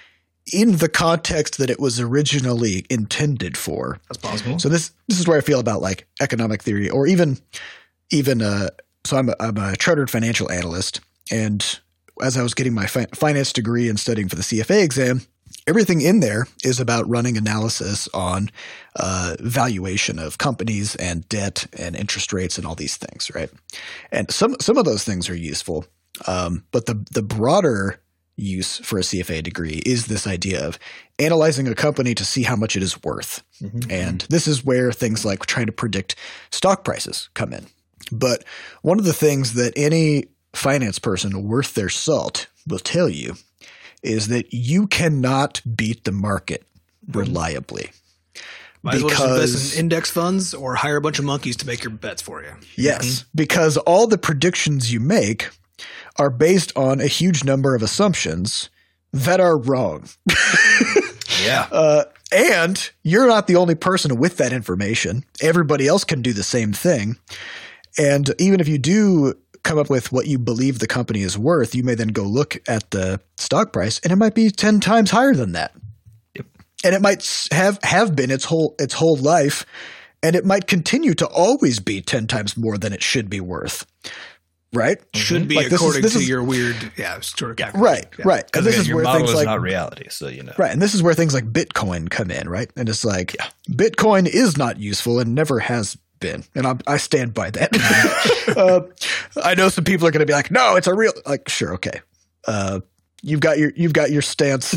in the context that it was originally intended for. That's possible. So this this is where I feel about like economic theory, or even even uh, so I'm a, I'm a chartered financial analyst, and as I was getting my fi- finance degree and studying for the C F A exam, everything in there is about running analysis on uh, valuation of companies and debt and interest rates and all these things, right? And some some of those things are useful, um, but the the broader use for a C F A degree is this idea of analyzing a company to see how much it is worth. Mm-hmm. And this is where things like trying to predict stock prices come in. But one of the things that any finance person worth their salt will tell you is that you cannot beat the market reliably. Might as well just invest in index funds or hire a bunch of monkeys to make your bets for you. Yes, mm-hmm. because all the predictions you make are based on a huge number of assumptions that are wrong. Yeah. Uh, and you're not the only person with that information. Everybody else can do the same thing. And even if you do come up with what you believe the company is worth, you may then go look at the stock price and it might be ten times higher than that. Yep. And it might have, have been its whole its whole life, and it might continue to always be ten times more than it should be worth. Right? Should be like according this is, this to is, your weird, yeah, sort of right, yeah. right. Because this again, is your where model things is like not reality, so you know. Right, and this is where things like Bitcoin come in, right? And it's like yeah. Bitcoin is not useful and never has been, and I'm, I stand by that. uh, I know some people are going to be like, "No, it's a real." Like, sure, okay. Uh, you've got your you've got your stance.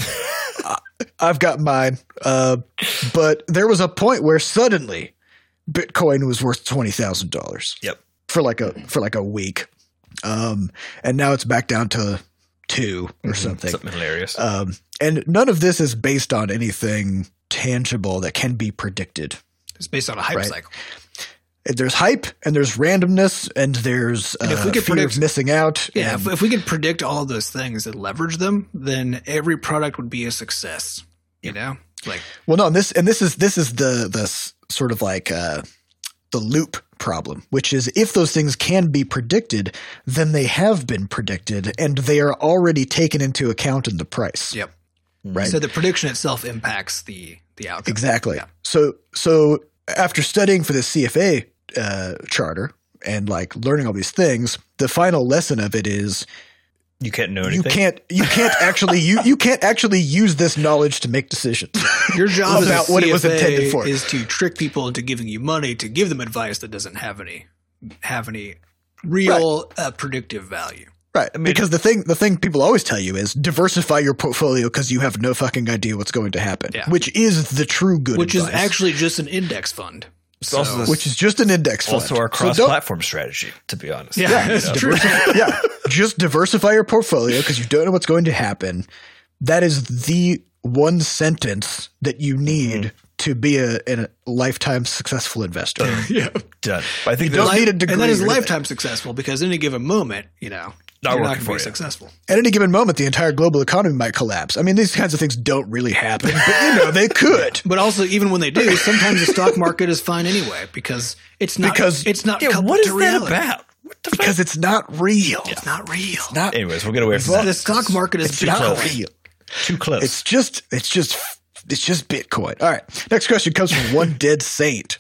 I've got mine. Uh, but there was a point where suddenly Bitcoin was worth twenty thousand dollars. Yep. For like a for like a week. Um, and now it's back down to two or mm-hmm. something. Something hilarious. Um, and none of this is based on anything tangible that can be predicted. It's based on a hype right? cycle. There's hype and there's randomness and there's uh, and if we could fear predict, of missing out. Yeah, and, if, if we could predict all of those things and leverage them, then every product would be a success. You know, like well, no, and this and this is this is the the sort of like uh, the loop problem, which is if those things can be predicted, then they have been predicted and they are already taken into account in the price. Yep. Right. So the prediction itself impacts the the outcome. Exactly. Yeah. So so after studying for the C F A uh, charter and like learning all these things, the final lesson of it is you can't know anything. You can't you can't actually you you can't actually use this knowledge to make decisions. Your job about what it was intended for is to trick people into giving you money to give them advice that doesn't have any have any real right. uh, predictive value. Right. I mean, because the thing the thing people always tell you is diversify your portfolio because you have no fucking idea what's going to happen. Yeah. Which is the true good Which advice. is actually just an index fund. So, also this, which is just an index fund. Also our cross-platform so strategy, to be honest. Yeah, yeah it's true. yeah. Just diversify your portfolio because you don't know what's going to happen. That is the one sentence that you need mm-hmm. to be a, a lifetime successful investor. yeah. Done. But I think you don't need a degree. And that is lifetime successful because any given moment, you know, not you're working not for going to be you. successful. At any given moment, the entire global economy might collapse. I mean, these kinds of things don't really happen, but you know, they could. But also, even when they do, sometimes the stock market is fine anyway because it's not. Because it's not. Yeah, what is to reality. that about? What the because fuck? it's not real. It's not real. It's not. Anyways, we'll get away from The that. stock market is It's not Bitcoin. real. Too close. It's just. It's just. It's just Bitcoin. All right. Next question comes from one dead saint.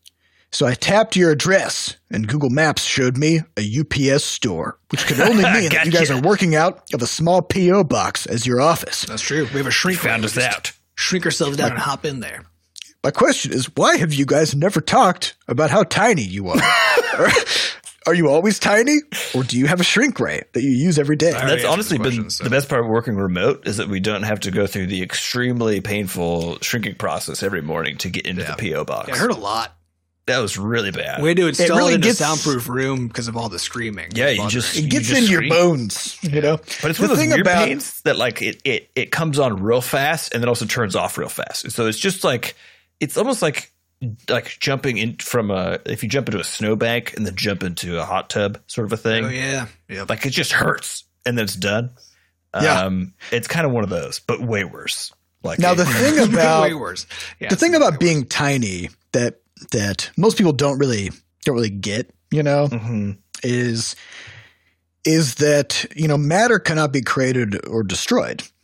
So I tapped your address, and Google Maps showed me a U P S store, which could only mean that you guys are working out of a small P O box as your office. That's true. We have a shrink. Found us out. Shrink ourselves down and hop in there. My question is, why have you guys never talked about how tiny you are? are, are you always tiny, or do you have a shrink ray that you use every day? That's honestly been so. The best part of working remote is that we don't have to go through the extremely painful shrinking process every morning to get into yeah. the P O box. Yeah, I heard a lot. That was really bad. We had to install it, really it in gets, a soundproof room because of all the screaming. Yeah, you just it gets you just in scream. your bones, you know. But it's the one of those thing weird about, pains that like it, it it comes on real fast and then also turns off real fast. So it's just like it's almost like like jumping in from a if you jump into a snowbank and then jump into a hot tub sort of a thing. Oh yeah, yeah. Like it just hurts and then it's done. Yeah. Um, it's kind of one of those, but way worse. Like now it, the thing about way worse. Yeah, the thing about being worse. tiny that that most people don't really don't really get, you know, mm-hmm. is is that you know matter cannot be created or destroyed.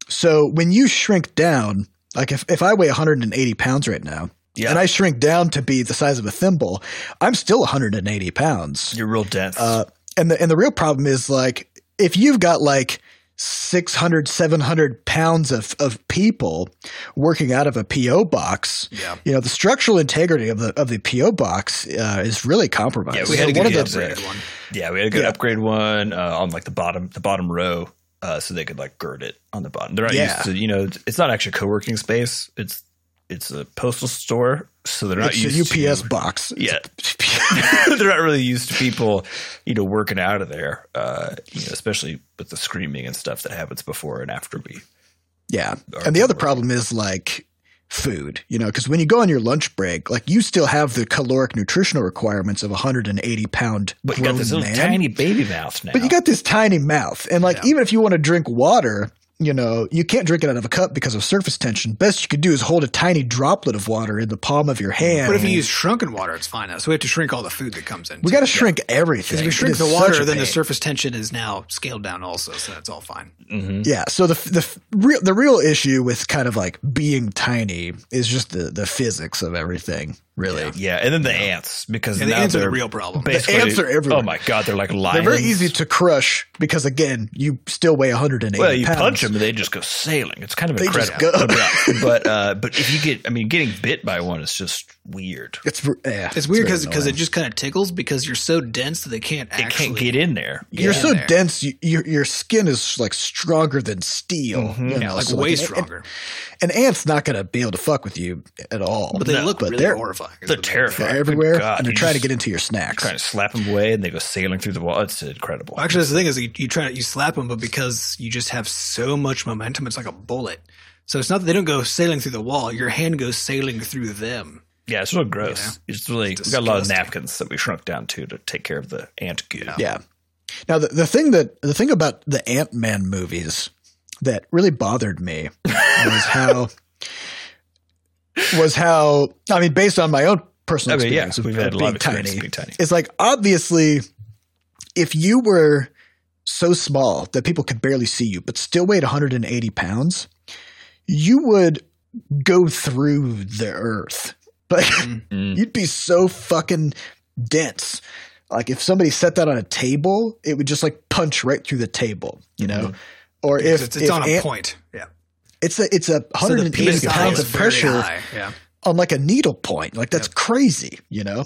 So when you shrink down, like if, if I weigh one hundred eighty pounds right now, Yeah. and I shrink down to be the size of a thimble, I'm still one hundred eighty pounds. You're real dense. Uh, and the and the real problem is like if you've got like six hundred, seven hundred pounds of, of people working out of a P O box, Yeah. you know, the structural integrity of the of the P O box uh, is really compromised. Yeah, we had So to one get of the, upgrade one. yeah, we had a good yeah. upgrade one uh, on like the bottom the bottom row, uh, so they could like gird it on the bottom. They're not Yeah. used to, you know, it's not actually a co-working space. It's it's a postal store, so they're not it's a used U P S to box. Yeah, they're not really used to people, you know, working out of there. Uh, you know, especially with the screaming and stuff that happens before and after we. Yeah. Or And the other somewhere. problem is like food, you know, because when you go on your lunch break, like you still have the caloric nutritional requirements of a one hundred eighty pound But you got grown this little man. tiny baby mouth now. But you got this tiny mouth. And like Yeah. even if you want to drink water, you know, you can't drink it out of a cup because of surface tension. Best you could do is hold a tiny droplet of water in the palm of your hand. But if you use shrunken water, it's fine now. So we have to shrink all the food that comes in. we got to shrink everything. Because if we It shrink is the such water, a then the pain. surface tension is now scaled down also, so that's all fine. Mhm. Yeah. So the the real the real issue with kind of like being tiny is just the the physics of everything. Really, Yeah, and then the ants because And the now ants are the they're real problem. basically- ants are everywhere. Oh my god, they're like lions. they're very easy to crush because again, you still weigh one hundred eighty Well, you pounds. punch them and they just go sailing. It's kind of They just incredible. go. but uh, but if you get, I mean, getting bit by one is just weird. It's yeah, It's weird because very because it annoying. just kind of tickles because you're so dense that they can't It actually can't get in there. You're get so in there. dense. You, your your skin is like stronger than steel. Mhm. you Yeah, know, like so, way an- stronger. An, an ant's not going to be able to fuck with you at all. But they No, look but really they're- horrifying. is They're the main thing. terrifying. They're everywhere, Good God, and they're you trying to just get into your snacks. Trying to slap them away and they go sailing through the wall. It's incredible. Well, actually, that's the thing is you, you try to you slap them, but because you just have so much momentum, it's like a bullet. So it's not that they don't go sailing through the wall; your hand goes sailing through them. Yeah, it's real gross. You know? It's really It's we got a lot of disgusting. napkins that we shrunk down to to take care of the ant goo. Yeah. Now the, the thing that the thing about the Ant-Man movies that really bothered me was how was how I mean based on my own personal I mean, yeah, experience of, we've of had a lot being of experience tiny, being tiny. it's like obviously if you were so small that people could barely see you but still weighed one hundred eighty pounds, you would go through the earth. Like Mm. you'd be so fucking dense. Like if somebody set that on a table, it would just like punch right through the table, you know. Or if it's, it's if on a ant- point. Yeah, it's a it's a So the hundred and eighty P S I pounds is of very pressure high. Yeah, on like a needle point. Like that's crazy, you know.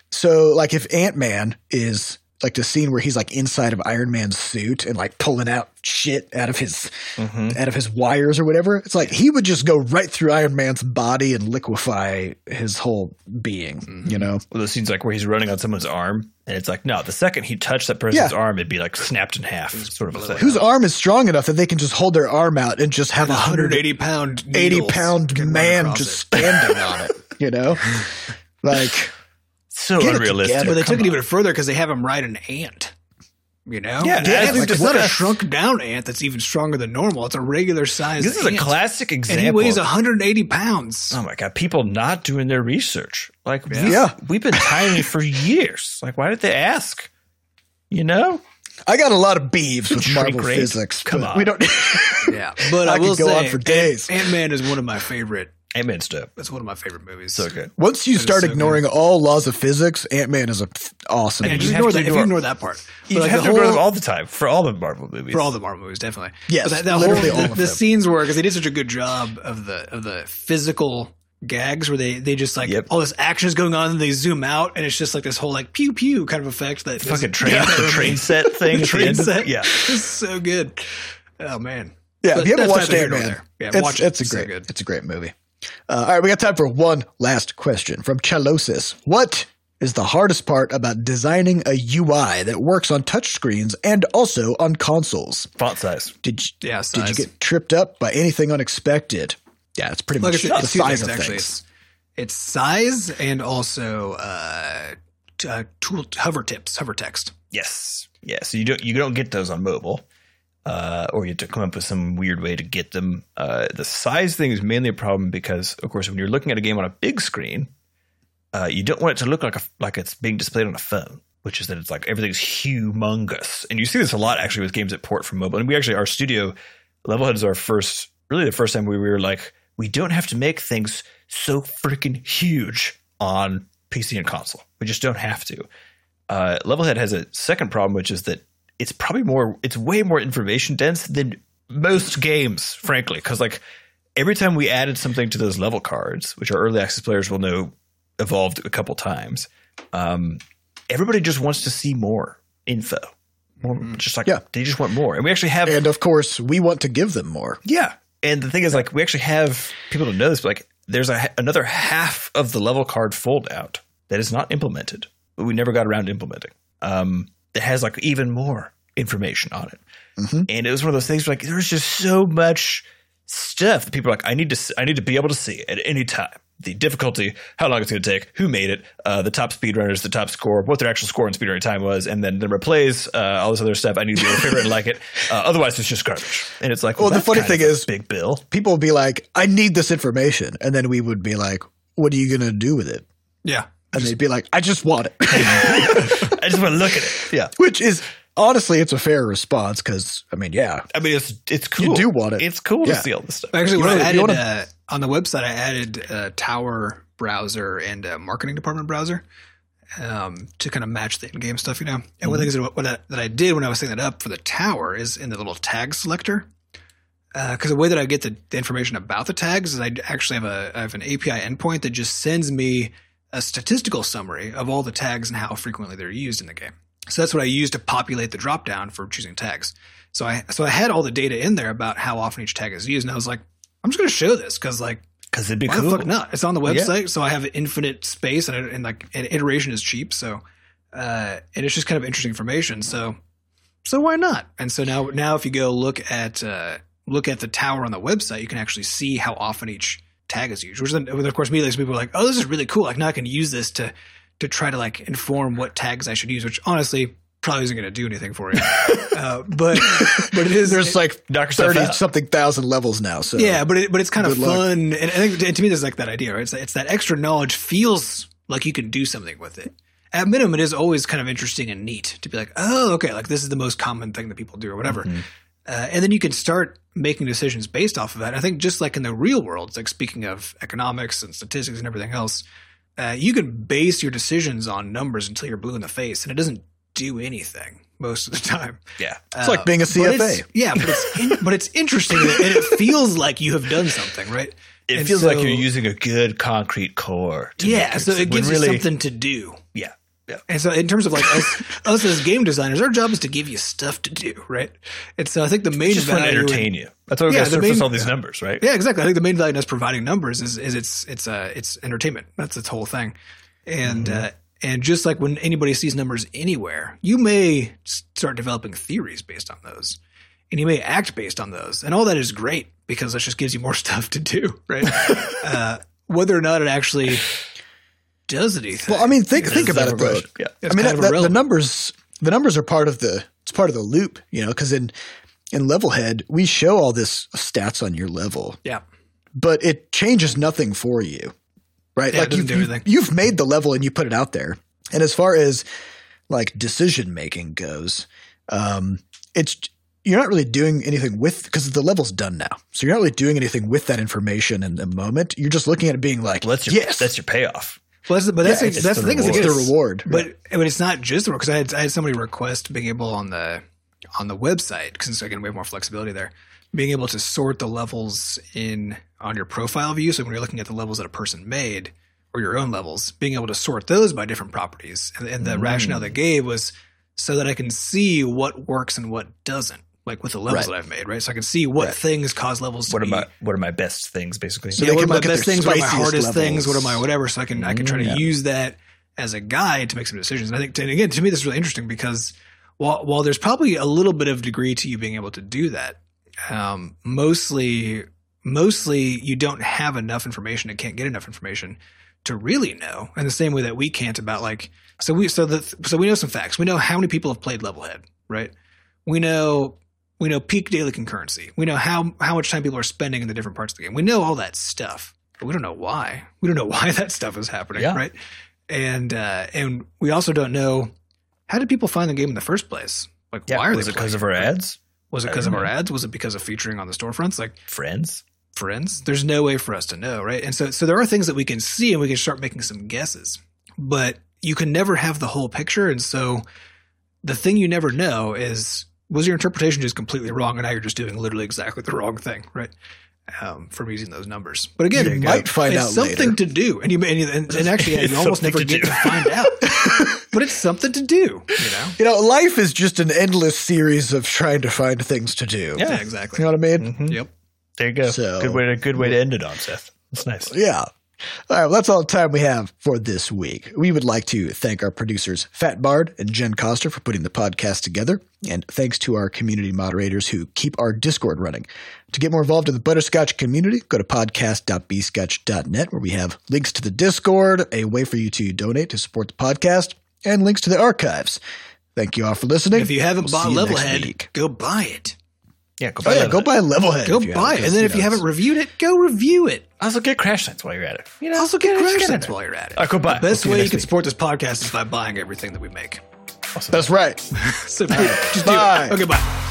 So like if Ant-Man is like the scene where he's like inside of Iron Man's suit and like pulling out shit out of his Mhm. out of his wires or whatever. It's like he would just go right through Iron Man's body and liquefy his whole being, Mm-hmm. you know. Well, those scenes like where he's running on someone's arm, and it's like, no, the second he touched that person's Yeah. arm, it'd be like snapped in half, sort of a thing. Whose arm is strong enough that they can just hold their arm out and just have a one hundred hundred eighty pound, eighty needles pound can run man across just it. standing on it, you know? Like so Get it unrealistic. together. But they Come took it on. even further because they have him ride an ant. You know, Yeah, The that's ant- like it's what not a a- shrunk down ant that's even stronger than normal. It's a regular size. This is a ant. classic and example. he weighs one hundred eighty pounds. Oh my god! People not doing their research. Like, Yeah. we, Yeah. we've been tiny for years. Like, why did they ask? You know, I got a lot of beeves with Shrink Marvel rate. physics. Come but on. we don't. Yeah, but I, I could will go say, on for days. Ant Man is one of my favorite. Ant-Man's dope. That's one of my favorite movies. So good. Once you That is start so ignoring all laws of physics, Ant-Man is a f- awesome. And And just you ignore have to that. If ignore- you ignore that part, You But, like, have the to ignore whole- them all the time for all the Marvel movies. for all the Marvel movies, definitely. Yes, but that, that literally whole, all the, of the them. scenes where because they did such a good job of the of the physical gags where they they just like Yep. all this action is going on and they zoom out and it's just like this whole like pew pew kind of effect that fucking train, Yeah. the train set thing. The at the train end of- set. Yeah. It's so good. Oh man. yeah, But if you haven't that's watched neither here nor Ant-Man, there. Yeah, it's, watch it. it's a It's so great, good. it's a great movie. Uh, all right, we got time for one last question from Chalosis. What is the hardest part about designing a U I that works on touchscreens and also on consoles? Font size. Did you, Yeah, did you size. get tripped up by anything unexpected? Yeah, it's pretty Like I much said, the it's two size things, of actually. things. It's, it's size and also uh, t- uh, tool hover tips, hover text. Yes. Yeah. So you don't you don't get those on mobile, uh, or you have to come up with some weird way to get them. Uh, the size thing is mainly a problem because, of course, when you're looking at a game on a big screen, uh, you don't want it to look like a, like it's being displayed on a phone, which is that it's like everything's humongous. And you see this a lot actually with games that port from mobile. And we actually, our studio, Levelhead is our first, really the first time we were like, we don't have to make things so freaking huge on P C and console. We just don't have to. Uh, Levelhead has a second problem, which is that it's probably more, it's way more information dense than most games, frankly. Because like every time we added something to those level cards, which our early access players will know evolved a couple times, um, everybody just wants to see more info. More, just like, Yeah. they just want more. And we actually have, And of course, we want to give them more. yeah. And the thing is, like, we actually have people to know this, but like, there's a, another half of the level card fold out that is not implemented, but we never got around to implementing. Um, that has like even more information on it. Mm-hmm. And it was one of those things where, like, there's just so much stuff that people are like, I need to, I need to be able to see at any time. The difficulty, how long it's going to take, who made it, uh, the top speedrunners, the top score, what their actual score and speedrunning time was, and then the replays, uh, all this other stuff. I need to be able to figure it and like it. Uh, otherwise, it's just garbage. And it's like, well, Well, the that's funny kind thing of a is- big bill. People will be like, I need this information. And then we would be like, what are you going to do with it? Yeah. And they'd be like, I just want it. I just want to look at it. Yeah. Which is, honestly, it's a fair response because, I mean, yeah. I mean, it's it's cool. You do want it. It's cool Yeah. to see all this stuff. Actually, You when wanna- I you added wanna- uh, on the website, I added a Tower browser and a marketing department browser um, to kind of match the in-game stuff, you know. And Mm-hmm. one of the things that, what I, that I did when I was setting that up for the Tower is in the little tag selector. Because uh, the way that I get the, the information about the tags is I actually have a I have an A P I endpoint that just sends me a statistical summary of all the tags and how frequently they're used in the game. So that's what I use to populate the dropdown for choosing tags. So I so I had all the data in there about how often each tag is used, and I was like, I'm just going to show this because like Because it'd be why cool. the fuck not? It's on the website, so I have infinite space, and, and like and iteration is cheap, so uh, and it's just kind of interesting information. So so why not? And so now now if you go look at uh, look at the Tower on the website, you can actually see how often each tag is used. Which then, of course, immediately people are like, oh, this is really cool. Like now I can use this to to try to like inform what tags I should use, which honestly probably isn't going to do anything for you. uh, but but it is There's like knock yourself thirty out. something thousand levels now. So yeah, but it, but it's kind of Good luck. fun, and I think and to me, this is like that idea, right? It's, it's that extra knowledge feels like you can do something with it. At minimum, it is always kind of interesting and neat to be like, oh, okay, like this is the most common thing that people do, or whatever. Mm-hmm. Uh, and then you can start making decisions based off of that. I think just like in the real world, it's like speaking of economics and statistics and everything else, uh, you can base your decisions on numbers until you're blue in the face, and it doesn't do anything most of the time. Yeah. It's like being a C F But A. it's- yeah, but it's in, but it's interesting, and it feels like you have done something, right? It And feels so- like you're using a good concrete core. To Yeah, make your so it decision. gives When you really, something to do. Yeah. Yeah. And so, in terms of like us, us as game designers, our job is to give you stuff to do, right? And so, I think the main It's just fun to value in- entertain you. That's why we Yeah, got to the surface main- all these numbers, right? Yeah, exactly. I think the main value in us providing numbers is is it's it's uh it's entertainment. That's its whole thing. And Mm-hmm. uh, and just like when anybody sees numbers anywhere, you may start developing theories based on those, and you may act based on those, and all that is great because that just gives you more stuff to do, right? uh, whether or not it actually does anything. Well, I mean, think This think is about it never though. question. Yeah. It's I mean, kind that, of that, the irrelevant. numbers the numbers are part of the it's part of the loop, you know, because in in Levelhead we show all this stats on your level, yeah. but it changes nothing for you, right? Yeah, it like doesn't you've, do you've, anything. you've made the level and you put it out there. And as far as like decision making goes, um, it's you're not really doing anything with because the level's done now, so you're not really doing anything with that information in the moment. You're just looking at it being like, Well, that's your, yes, that's your payoff. Well, that's, but that's, Yeah, the, it's that's the the thing. Is reward. it It's gets- the reward. But but it's not just the because I had I had somebody request being able on the on the website because again we have more flexibility there, being able to sort the levels in on your profile view. So when you're looking at the levels that a person made or your own levels, being able to sort those by different properties. And, and the Mm. rationale they gave was so that I can see what works and what doesn't, like with the levels Right. that I've made, right? So I can see what Right. things cause levels to What are be. my what are my best things, basically? So yeah, they what are can my look at best their things? What are my spiciest hardest things? What are levels. my whatever? So I can I can try to Mm, yeah. use that as a guide to make some decisions. And I think, and again, to me, this is really interesting because while while there's probably a little bit of degree to you being able to do that, um, mostly mostly you don't have enough information and can't get enough information to really know. In the same way that we can't about like so we so the so we know some facts. We know how many people have played Levelhead, right? We know. We know peak daily concurrency. We know how, how much time people are spending in the different parts of the game. We know all that stuff, but we don't know why. We don't know why that stuff is happening, Yeah. right? And uh, and we also don't know how did people find the game in the first place. Like, Yeah, why are was they it because playing of our right? ads? Was it I because don't of our know. ads? Was it because of featuring on the storefronts? Like Friends? friends? There's no way for us to know, right? And so, so there are things that we can see and we can start making some guesses, but you can never have the whole picture. And so the thing you never know is, was your interpretation just completely wrong? And now you're just doing literally exactly the wrong thing, right? Um, from using those numbers. But again, You it might find it's out something later. to do. And you and, you- and, and actually, It's you almost something never to get do. to find out. But it's something to do, you know? You know, life is just an endless series of trying to find things to do. Yeah. Yeah, exactly. You know what I mean? Mhm. Yep. There you go. So- good way to good way to end it on, Seth. That's nice. Yeah. All right, well, that's all the time we have for this week. We would like to thank our producers, Fat Bard and Jen Coster, for putting the podcast together. And thanks to our community moderators who keep our Discord running. To get more involved in the Butterscotch community, go to podcast dot b scotch dot net, where we have links to the Discord, a way for you to donate to support the podcast, and links to the archives. Thank you all for listening. If you haven't We'll bought see you next Levelhead, week. go buy it. Yeah, go Oh, buy yeah, that. go buy Levelhead. Go if you buy it. haven't, And then if you know, haven't reviewed it, go review it. Also get Crash Nights while you're at it. You know, Also get just Crash it. Nights while you're at it. All right, go buy it. The best We'll see way you next can week. support this podcast is by buying everything that we make. That's right. So just do Bye. it. Okay, bye.